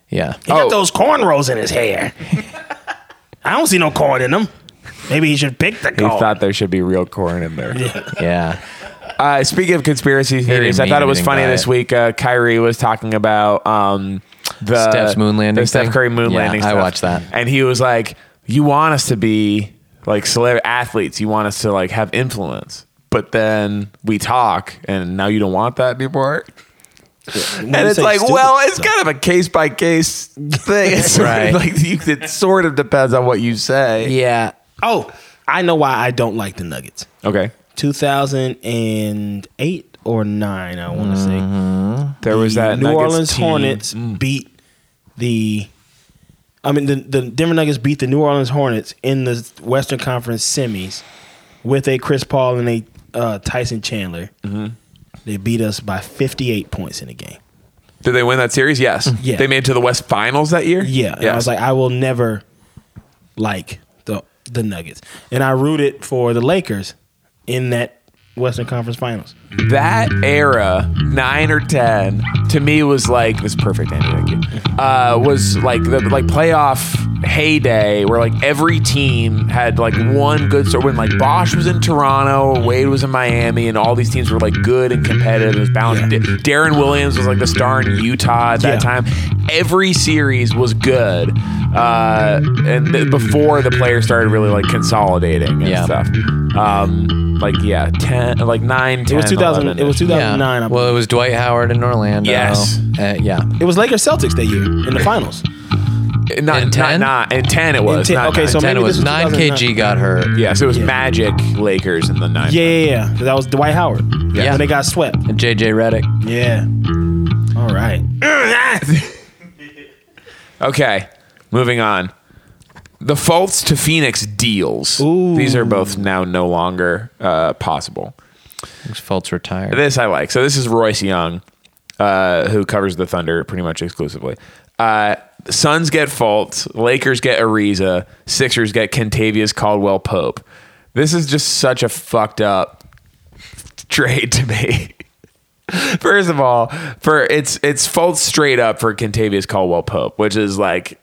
Yeah. He got those cornrows in his hair. I don't see no corn in them. Maybe he should pick the He corn. thought there should be real corn in there. Yeah. Uh, speaking of conspiracy theories, I mean thought it was anything funny by this it. week. Uh, Kyrie was talking about um, the Steph's moon landing the Steph thing? Curry moon Yeah, landing. I stuff. watched that. and he was like, "You want us to be like celeb athletes. You want us to like have influence, but then we talk, and now you don't want that anymore." And it's like, well, it's kind of a case by case thing. It's Right. like you, it sort of depends on what you say. Yeah. Oh, I know why I don't like the Nuggets. Okay. two thousand eight or nine, I want to say. There was The that New Nuggets Orleans team. Hornets beat the. I mean, the, the Denver Nuggets beat the New Orleans Hornets in the Western Conference semis with a Chris Paul and a uh, Tyson Chandler. Mm-hmm. They beat us by fifty-eight points in the game. Did they win that series? Yes. Yeah. They made it to the West Finals that year? Yeah, and Yes. I was like, I will never like the the Nuggets, and I rooted for the Lakers in that Western Conference Finals. that era, nine or ten, to me was like this is perfect, Andy. Thank you. Uh, was like the like playoff heyday where like every team had like one good start. When like Bosch was in Toronto, Wade was in Miami, and all these teams were like good and competitive. It was balanced. Yeah. D- Darren Williams was like the star in Utah at that Yeah. time. Every series was good, uh, and th- before the players started really like consolidating and Yeah. stuff. Um, like yeah, ten, like nine, ten. It was two thousand. eleven. It was two thousand nine. Yeah. I Well, it was Dwight Howard in Orlando. Yes. Uh, yeah. It was Lakers Celtics that year in the finals. Not, In not, ten? not, in ten it was. In ten, not okay, nine. so Then maybe it was this was nine two thousand nine. K G got hurt. Yes, it was Yeah. Magic Lakers in the nine. Yeah, yeah, yeah. That was Dwight Howard. Yeah. When they got swept. And J J Redick. Yeah. All right. Okay, moving on. The Fultz to Phoenix deals. Ooh. These are both now no longer uh, possible. Fultz retired. This I like. So this is Royce Young, uh, who covers the Thunder pretty much exclusively. Uh, Suns get Fultz, Lakers get Ariza, Sixers get Kentavious Caldwell Pope. This is just such a fucked up trade to me. First of all, for it's it's Fultz straight up for Kentavious Caldwell Pope, which is like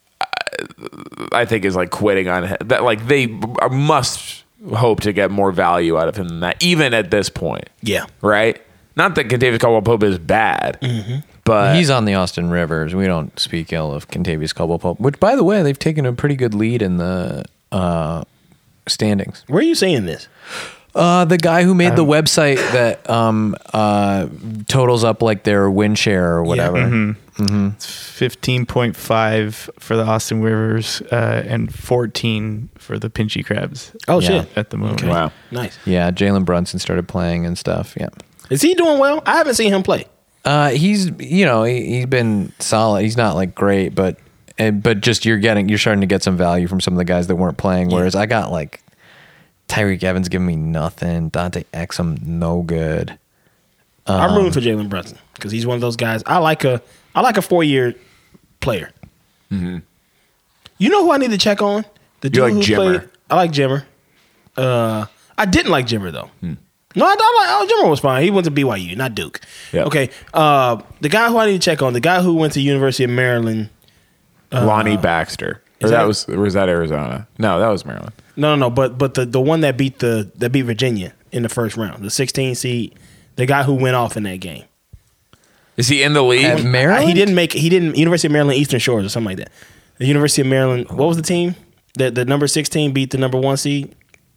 I think is like quitting on him. That like they must hope to get more value out of him than that, even at this point. Yeah. Right? Not that Kentavious Caldwell Pope is bad, but He's on the Austin Rivers. We don't speak ill of Kentavious Caldwell Pope, which, by the way, they've taken a pretty good lead in the uh, standings. Where are you seeing this? Uh, the guy who made the website that um, uh, totals up like their win share or whatever. fifteen point five for the Austin Rivers uh, and fourteen for the Pinchy Crabs. Oh, Yeah. shit. At the moment. wow. Nice. Yeah, Jalen Brunson started playing and stuff. Yeah. Is he doing well? I haven't seen him play. Uh, he's you know he, he's been solid. He's not like great, but and, but just you're getting you're starting to get some value from some of the guys that weren't playing. Whereas I got like Tyreek Evans giving me nothing. Dante Exum no good. I'm rooting for Jalen Brunson because he's one of those guys. I like a I like a four year player. You know who I need to check on? The dude like who Jimmer. played. I like Jimmer. Uh, I didn't like Jimmer though. No, I, I like. Oh, Jimmer was fine. He went to B Y U, not Duke. Yeah. Okay. Uh, the guy who I need to check on, the guy who went to University of Maryland. Lonnie Baxter. Or is that, that- was or was that Arizona? No, that was Maryland. No, no, no. But but the, the one that beat the that beat Virginia in the first round, the sixteen seed, the guy who went off in that game. Is he in the league? At Maryland? He didn't make. He didn't. University of Maryland Eastern Shores or something like that. The University of Maryland. What was the team? The the number sixteen beat the number one seed.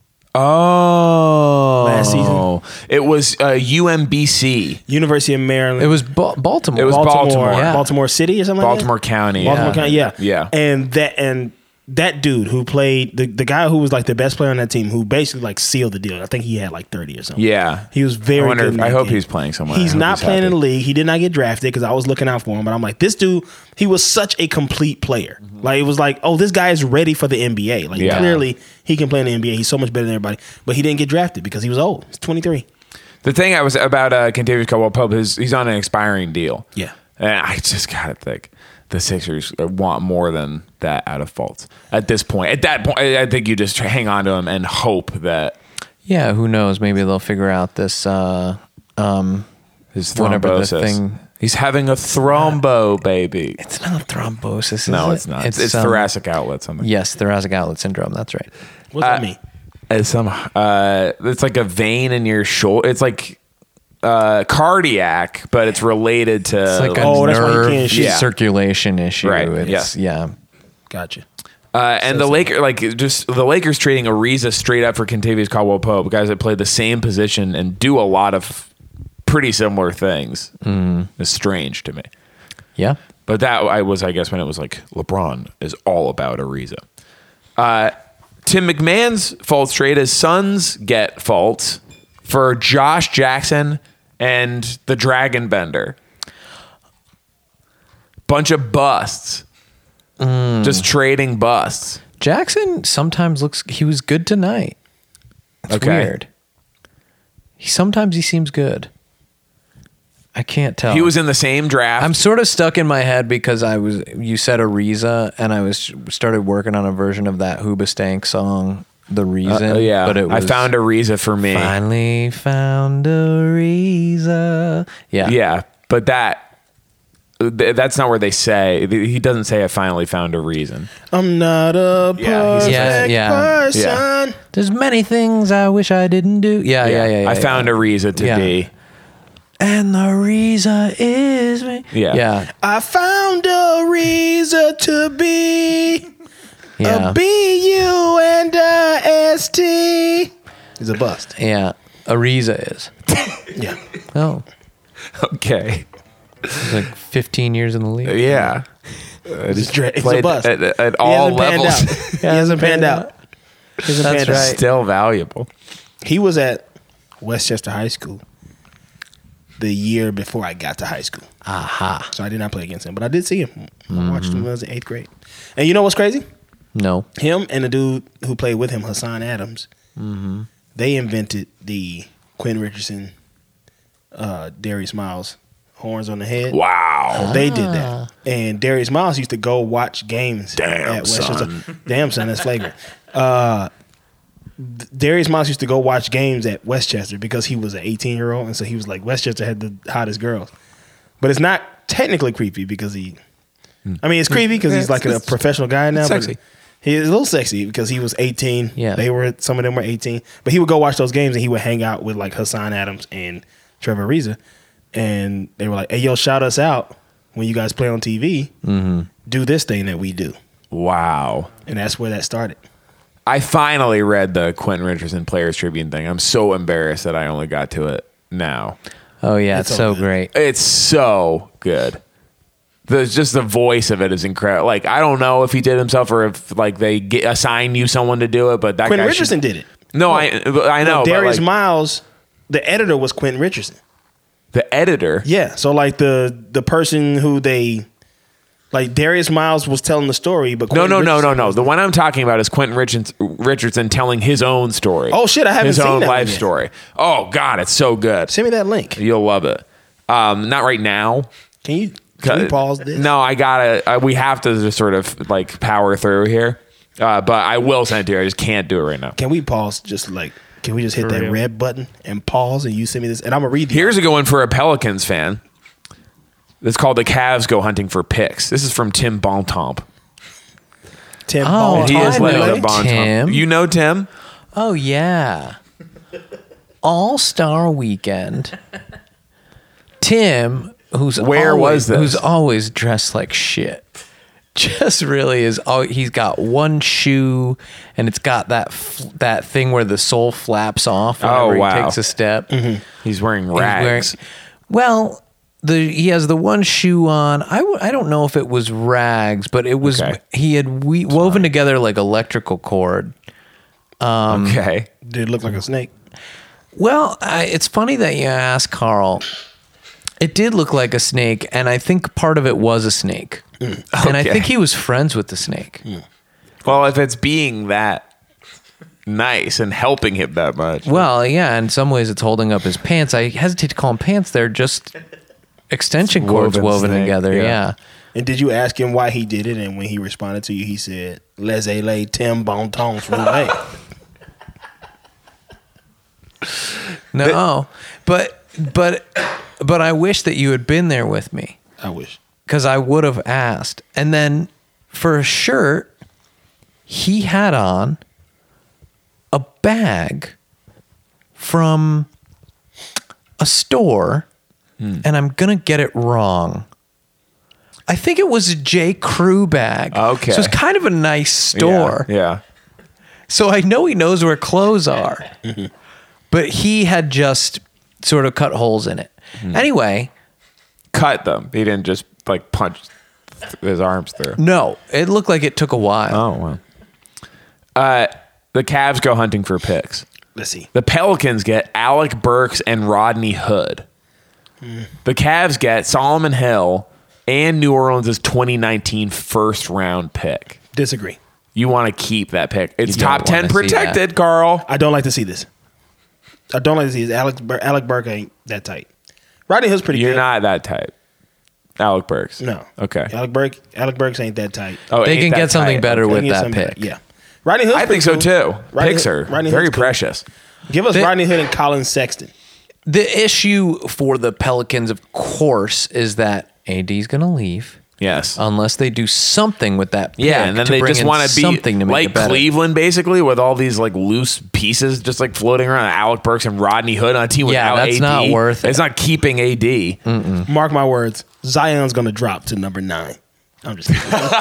Oh, Last season? It was uh, U M B C. University of Maryland. It was ba- Baltimore. It was Baltimore. Yeah. Baltimore City or something. Baltimore like that? County. Baltimore Yeah. County. Yeah. Yeah. And that and that dude who played the the guy who was like the best player on that team, who basically like sealed the deal. I think he had like thirty or something. Yeah. He was very I wonder good. if- in I that hope game. he's playing somewhere. I He's hope not he's playing in happy. the league. He did not get drafted because I was looking out for him. But I'm like, this dude, he was such a complete player. Like it was like, oh, this guy is ready for the N B A. Like Yeah. clearly he can play in the N B A. He's so much better than everybody. But he didn't get drafted because he was old. He's twenty-three. The thing I was about uh, Kentavious Caldwell Pope is he's on an expiring deal. Yeah. And I just gotta think the Sixers want more than that out of Fultz at this point. At that point, I I think you just hang on to him and hope that Yeah, who knows? Maybe they'll figure out this uh, um, his whatever the thrombosis. thing. He's having a thrombo, baby. It's not thrombosis. Is No, it? it's not. It's, it's um, thoracic outlet something. Yes, thoracic outlet syndrome. That's right. What's Uh, that mean? It's some. Uh, it's like a vein in your shoulder. It's like uh, cardiac, but it's related to. It's like a Oh, that's why you nerve can't shoot. Yeah. circulation issue. Right, It's, yeah. Gotcha. Uh, and the Lakers, like just the Lakers trading Ariza straight up for Kentavious Caldwell-Pope, guys that play the same position and do a lot of pretty similar things. Mm. Is strange to me. Yeah. But that I was, I guess, when it was like LeBron is all about Ariza. Uh, Tim McMahon's faults trade is Suns get faults for Josh Jackson and the Dragon Bender. Bunch of busts. Just trading busts. Jackson sometimes looks, he was good tonight. It's Okay. weird. He Sometimes he seems good. I can't tell. He was in the same draft. I'm sort of stuck in my head because I was, you said Ariza, and I was started working on a version of that Hoobastank song, The Reason. Uh, yeah, but it was I found Ariza for me. Finally found Ariza. Yeah. Yeah, but that th- that's not where they say. He doesn't say I finally found a reason. I'm not a Yeah, perfect he's- Yeah, yeah. person. Yeah. There's many things I wish I didn't do. Yeah, yeah, yeah. yeah, I yeah. found Ariza to Yeah. be. And the Ariza is me. Yeah. Yeah. I found a reason to be Yeah. a B U and a S T. He's a bust. Yeah. Ariza is. Yeah. Oh. Okay. He's like fifteen years in the league. Yeah. He's, dra- he's a Played bust. at, at He all hasn't panned levels. out. He hasn't panned out. He hasn't That's panned out. right. Still valuable. He was at Westchester High School the year before I got to high school. Aha. So I did not play against him, but I did see him. I watched him when I was in eighth grade. And you know what's crazy? No. Him and the dude who played with him, Hassan Adams, they invented the Quentin Richardson, uh, Darius Miles horns on the head. Wow. They did that. And Darius Miles used to go watch games Damn, at Westchester. son. Damn, son, that's flagrant. Uh, D- Darius Miles used to go watch games at Westchester because he was an eighteen-year-old, and so he was like, Westchester had the hottest girls. But it's not technically creepy because he, I mean, it's creepy because Yeah, he's like it's- a it's- professional guy now. it's but sexy. He is a little sexy because he was eighteen. Yeah. They were, some of them were eighteen. But he would go watch those games and he would hang out with like Hassan Adams and Trevor Ariza. And they were like, hey, yo, shout us out when you guys play on T V. Mm-hmm. Do this thing that we do. Wow. And that's where that started. I finally read the Quentin Richardson Players Tribune thing. I'm so embarrassed that I only got to it now. Oh, yeah. It's, It's so all good. great. It's so good. The just the voice of it is incredible. Like I don't know if he did himself or if like they get, assign you someone to do it, but that Quentin guy Richardson should, did it. No, I I know. but, Darius like, Miles, the editor was Quentin Richardson. the editor. Yeah. So like the the person who they like Darius Miles was telling the story, but No, Quentin no, no, no, Richardson no. was The one I'm talking about is Quentin Richardson, Richardson telling his own story. Oh, shit, I haven't his seen own that one life yet. story. Oh God, it's so good. Send me that link. You'll love it. Um, not right now. Can you can we pause this? No, I gotta. Uh, we have to just sort of like power through here. Uh, but I will send it to you. I just can't do it right now. Can we pause? Just like can we just hit For that real. red button and pause and you send me this and I'm gonna read the Here's a good one for a Pelicans fan. It's called "The Cavs Go Hunting for Picks." This is from Tim Bontemps. Tim Oh, Ball. And he I is know letting the Tim. Bontemps. You know Tim? Oh, yeah. All Star Weekend. Tim, who's Where always, was this? who's always dressed like shit. Just really is. Oh, he's got one shoe, and it's got that f- that thing where the sole flaps off whenever Oh, wow. he takes a step. He's wearing He's rags. wearing- well, the he has the one shoe on. I, w- I don't know if it was rags, but it was Okay. he had we, woven together like electrical cord. okay. Did it look like a snake? Well, I, it's funny that you ask, Carl. It did look like a snake, and I think part of it was a snake. And I Okay. think he was friends with the snake. Well, if it's being that nice and helping him that much. Well, yeah, in some ways it's holding up his pants. I hesitate to call them pants. They're just extension cords Woven woven snake, together. yeah. Yeah. And did you ask him why he did it? And when he responded to you, he said, "Les Ele Tim Bontemps Roulet." No, but but but I wish that you had been there with me I wish. because I would have asked. And then for a shirt, he had on a bag from a store, and I'm gonna get it wrong. I think it was a J. Crew bag. Okay. So it's kind of a nice store. Yeah. yeah. So I know he knows where clothes are. But he had just sort of cut holes in it. Anyway, Cut them. He didn't just like punch his arms through. no, it looked like it took a while. Oh, wow. Uh, the Cavs go hunting for picks. Let's see. The Pelicans get Alec Burks and Rodney Hood. The Cavs get Solomon Hill and New Orleans' twenty nineteen first round pick. Disagree. You want to keep that pick. It's You don't top ten wanna see protected, that. Carl. I don't like to see this. I don't like to see this. Alex Bur- Alec Burke ain't that tight. Rodney Hood's pretty You're good. not that type. Alec Burks. No. Okay. Alec Burke. Alec Burks ain't that tight. Oh, They ain't can that get something tight. better Okay. with He can get that something pick. better. Yeah. Rodney Hood's I think pretty so cool. too. Rodney Picks Hood- are Rodney very Hood's cool. precious. Give us They- Rodney Hood and Colin Sexton. The issue for the Pelicans, of course, is that A D's going to leave Yes. unless they do something with that pick. Yeah, and then to they bring just in want to be something to make like it better. Cleveland, basically, with all these like loose pieces just like floating around. Alec Burks and Rodney Hood on a team Yeah, without that's A D. not worth it. It's not keeping A D. Mark my words. Zion's gonna drop to number nine. I'm just.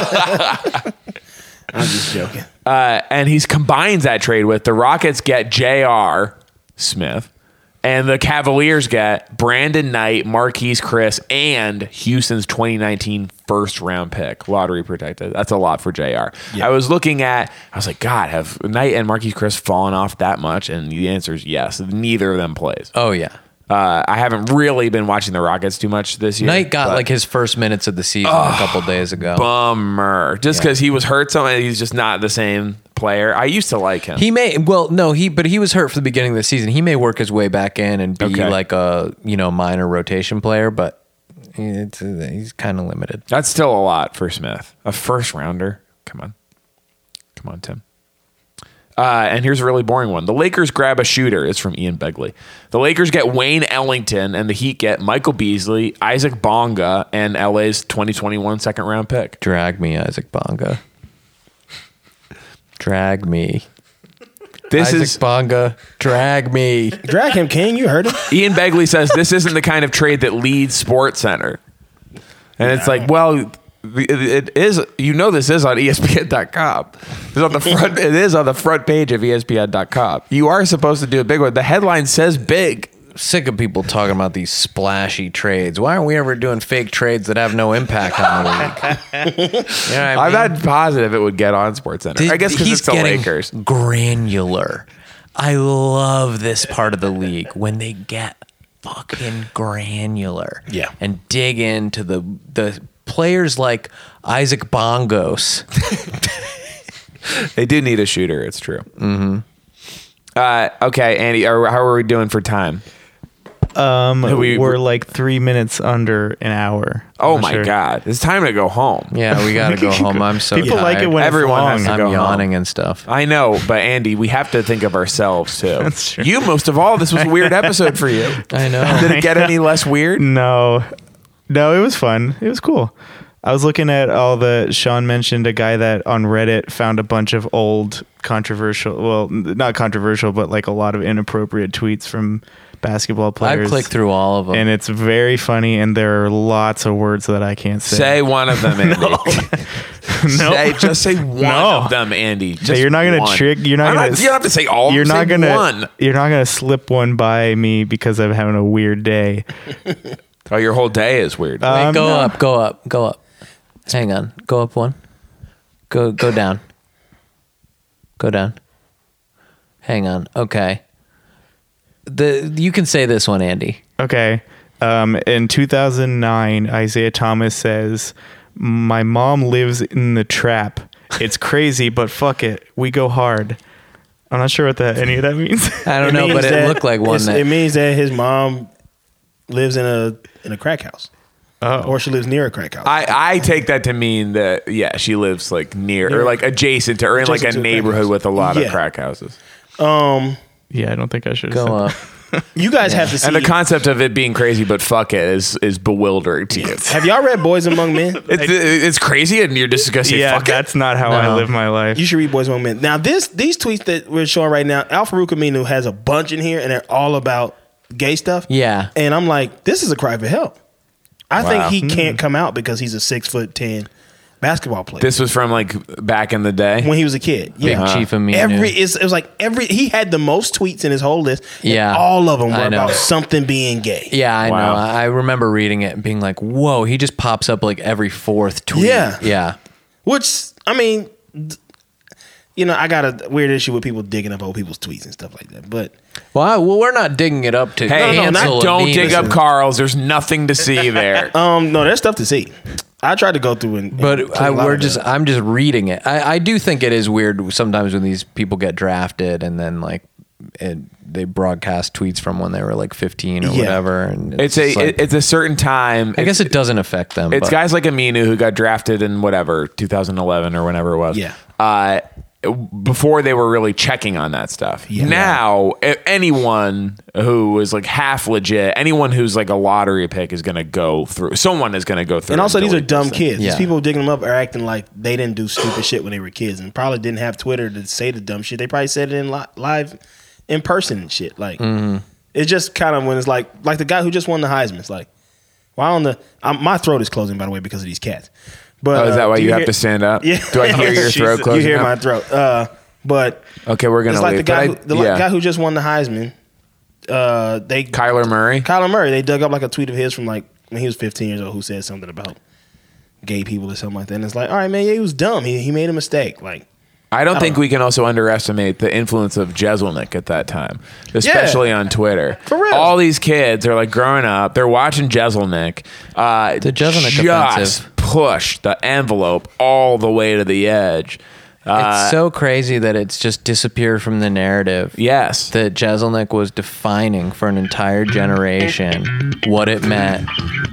I'm just joking. Uh, and he combines that trade with the Rockets get J R. Smith, and the Cavaliers get Brandon Knight, Marquise Chris, and Houston's twenty nineteen first round pick, lottery protected. That's a lot for J R. Yeah. I was looking at, I was like, God, have Knight and Marquise Chris fallen off that much? And the answer is yes. Neither of them plays. Oh, yeah. Uh, I haven't really been watching the Rockets too much this year. Knight got but like his first minutes of the season a couple days ago. bummer. Just because he was hurt, so he's just not the same player. I used to like him. He may well no he but he was hurt for the beginning of the season. He may work his way back in and be Okay. like a you know minor rotation player, but it's, he's kind of limited. That's still a lot for Smith. A first rounder. Come on. Come on, Tim. Uh, and here's a really boring one. The Lakers grab a shooter. It's from Ian Begley. The Lakers get Wayne Ellington, and the Heat get Michael Beasley, Isaac Bonga, and L A's twenty twenty-one second round pick. Drag me, Isaac Bonga. Drag me. This Isaac is Bonga. Drag me. Drag him, King. You heard him. Ian Begley says this isn't the kind of trade that leads Sports Center. And it's like, well, it is. You know, this is on E S P N dot com. It's on the front. It is on the front page of E S P N dot com. You are supposed to do a big one. The headline says big. Sick of people talking about these splashy trades. Why aren't we ever doing fake trades that have no impact on the league? You know what I I'm mean? not positive it would get on Sports Center. I guess because He's it's the getting Lakers. granular. I love this part of the league when they get fucking granular. Yeah. And dig into the the players like Isaac Bongos. They do need a shooter. It's true. Mm-hmm. Uh, okay, Andy. Are, how are we doing for time? Um, We- we're like three minutes under an hour. Oh I'm my sure. God! It's time to go home. Yeah, we gotta go home. I'm so People like it tired. when Everyone it's has long. to I'm go home. yawning and stuff. I know, but Andy, we have to think of ourselves too. That's true. You, most of all, this was a weird episode for you. I know. Did it get any less weird? No, no, it was fun. It was cool. I was looking at all the Sean mentioned a guy that on Reddit found a bunch of old controversial, well, not controversial, but like a lot of inappropriate tweets from basketball players. I've clicked through all of them. and it's very funny, and there are lots of words that I can't say. Say one of them, Andy. No. Say, just say one No. of them, Andy. Just Hey, you're not gonna one. trick. You're not I'm gonna. you don't have to say all. of You're them. not Say gonna. one. You're not gonna slip one by me because I'm having a weird day. Oh, your whole day is weird. Uh, Wait, Um, go no. up, go up, go up. Hang on. Go up one. Go go down. Go down. Hang on. Okay. The you can say this one, Andy. Okay. Um, in two thousand nine, Isaiah Thomas says, "My mom lives in the trap. It's crazy, but fuck it. We go hard." I'm not sure what that any of that means. I don't It know, means but it that looked like one it's- that It means that his mom lives in a in a crack house, Oh. or she lives near a crack house. I, I take that to mean that yeah, she lives like near or like adjacent to or in like Adjacent a to a crack neighborhood house. with a lot Yeah. of crack houses. um, Yeah, I don't think I should have go said up. that. You guys have to see. And the concept of it being crazy, but fuck it, is is bewildering to you. Have y'all read Boys Among Men? It's, it's crazy, and you're just gonna say yeah, fuck it. that's not how I No. live my life. You should read Boys Among Men. Now, this these tweets that we're showing right now, Al Farouk Aminu has a bunch in here, and they're all about gay stuff. Yeah. And I'm like, this is a cry for help. I Wow. think he can't come out because he's a six foot ten basketball player. This was from like back in the day. when he was a kid. Big Yeah. Chief Aminu. Every it's, it was like every he had the most tweets in his whole list. and Yeah. all of them were I know. about something being gay. Yeah, I Wow. know. I I remember reading it and being like, "Whoa!" He just pops up like every fourth tweet. Yeah. yeah. Which I mean, th- you know, I got a weird issue with people digging up old people's tweets and stuff like that. But Well, I, well, we're not digging it up to Hey, no, not- cancel. don't Aminu. dig up Carl's. There's nothing to see there. um, no, there's stuff to see. I tried to go through and, and But clean I, a lot we're of just that. I'm just reading it. I, I do think it is weird sometimes when these people get drafted and then like it, they broadcast tweets from when they were like fifteen or Yeah. whatever. And It's a just like- it- it's a certain time. I guess it doesn't affect them. It's but- guys like Aminu who got drafted in whatever two thousand eleven or whenever it was. Yeah. Uh, before they were really checking on that stuff. Yeah. Now, a- anyone who is like half legit, anyone who's like a lottery pick is going to go through. Someone is going to go through. And also, these are delete dumb this thing. kids. These Yeah. people digging them up are acting like they didn't do stupid shit when they were kids, and probably didn't have Twitter to say the dumb shit. They probably said it in li- live, in person and shit. Like Mm-hmm. it's just kind of when it's like like the guy who just won the Heisman. It's like, why on the? Um, my throat is closing, by the way, because of these cats. But Oh, is that uh, why do you have hear- to stand up? Yeah. Do I hear your throat Jesus. closing? You hear up? my throat. Uh, but Okay, we're gonna it's like leave. the guy, But who, I- the yeah. guy who just won the Heisman. Uh, they Kyler Murray. Kyler Murray. They dug up like a tweet of his from like when he was fifteen years old, who said something about gay people or something like that. And it's like, all right, man, yeah, he was dumb. He he made a mistake. Like, I don't I think don't we can also underestimate the influence of Jeselnik at that time, especially on Twitter. For real. All these kids are like growing up, they're watching Jeselnik. Uh, The Jeselnik just offensive. push the envelope all the way to the edge. Uh, It's so crazy that it's just disappeared from the narrative. yes. That Jeselnik was defining for an entire generation what it meant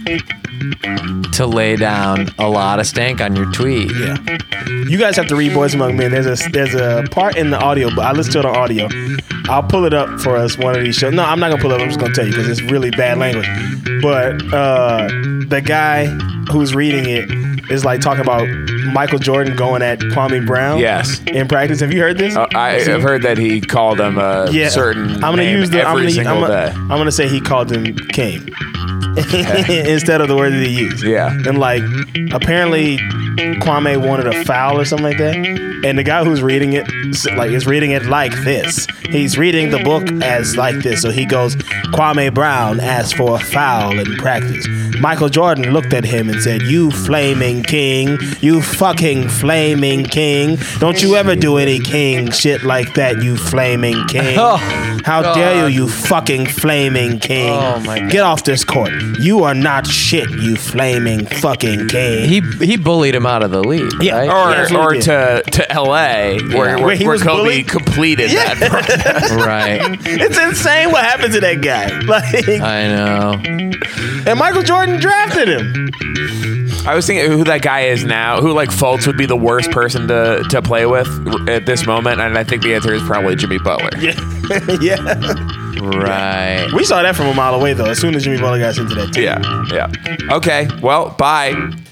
to lay down a lot of stank on your tweet. yeah, you guys have to read Boys Among Men. There's a there's a part in the audio, but I listened to it on audio. I'll pull it up for us one of these shows. No, I'm not gonna pull it up. I'm just gonna tell you because it's really bad language. But uh, the guy who's reading it is like talking about Michael Jordan going at Kwame Brown. Yes. In practice, have you heard this? Uh, I have heard that he called him a Yeah, certain I'm gonna name use the. every I'm gonna, single I'm gonna, day. I'm gonna say he called him Kane instead of the word that he used. Yeah. and like apparently Kwame wanted a foul or something like that, and the guy who's reading it like is reading it like this. He's reading the book as like this. So he goes, Kwame Brown asked for a foul in practice. Michael Jordan looked at him and said, "You flaming king, you fucking flaming king. Don't you ever do any king shit like that, you flaming king. Oh, How God. dare you, you fucking flaming king. Oh, my God. Get off this court. You are not shit, you flaming fucking king." He he bullied him out of the league. Yeah. right? Or, Yeah, or absolutely. to, to L A, where, Yeah. where, Where he where was Kobe bullied? completed Yeah. that project. right. It's insane what happened to that guy. Like, I know. and Michael Jordan drafted him. I was thinking who that guy is now, who like Fultz would be the worst person to, to play with at this moment, and I think the answer is probably Jimmy Butler. Yeah. yeah. Right. We saw that from a mile away, though, as soon as Jimmy Butler got into that team. Yeah, yeah. Okay, well, bye.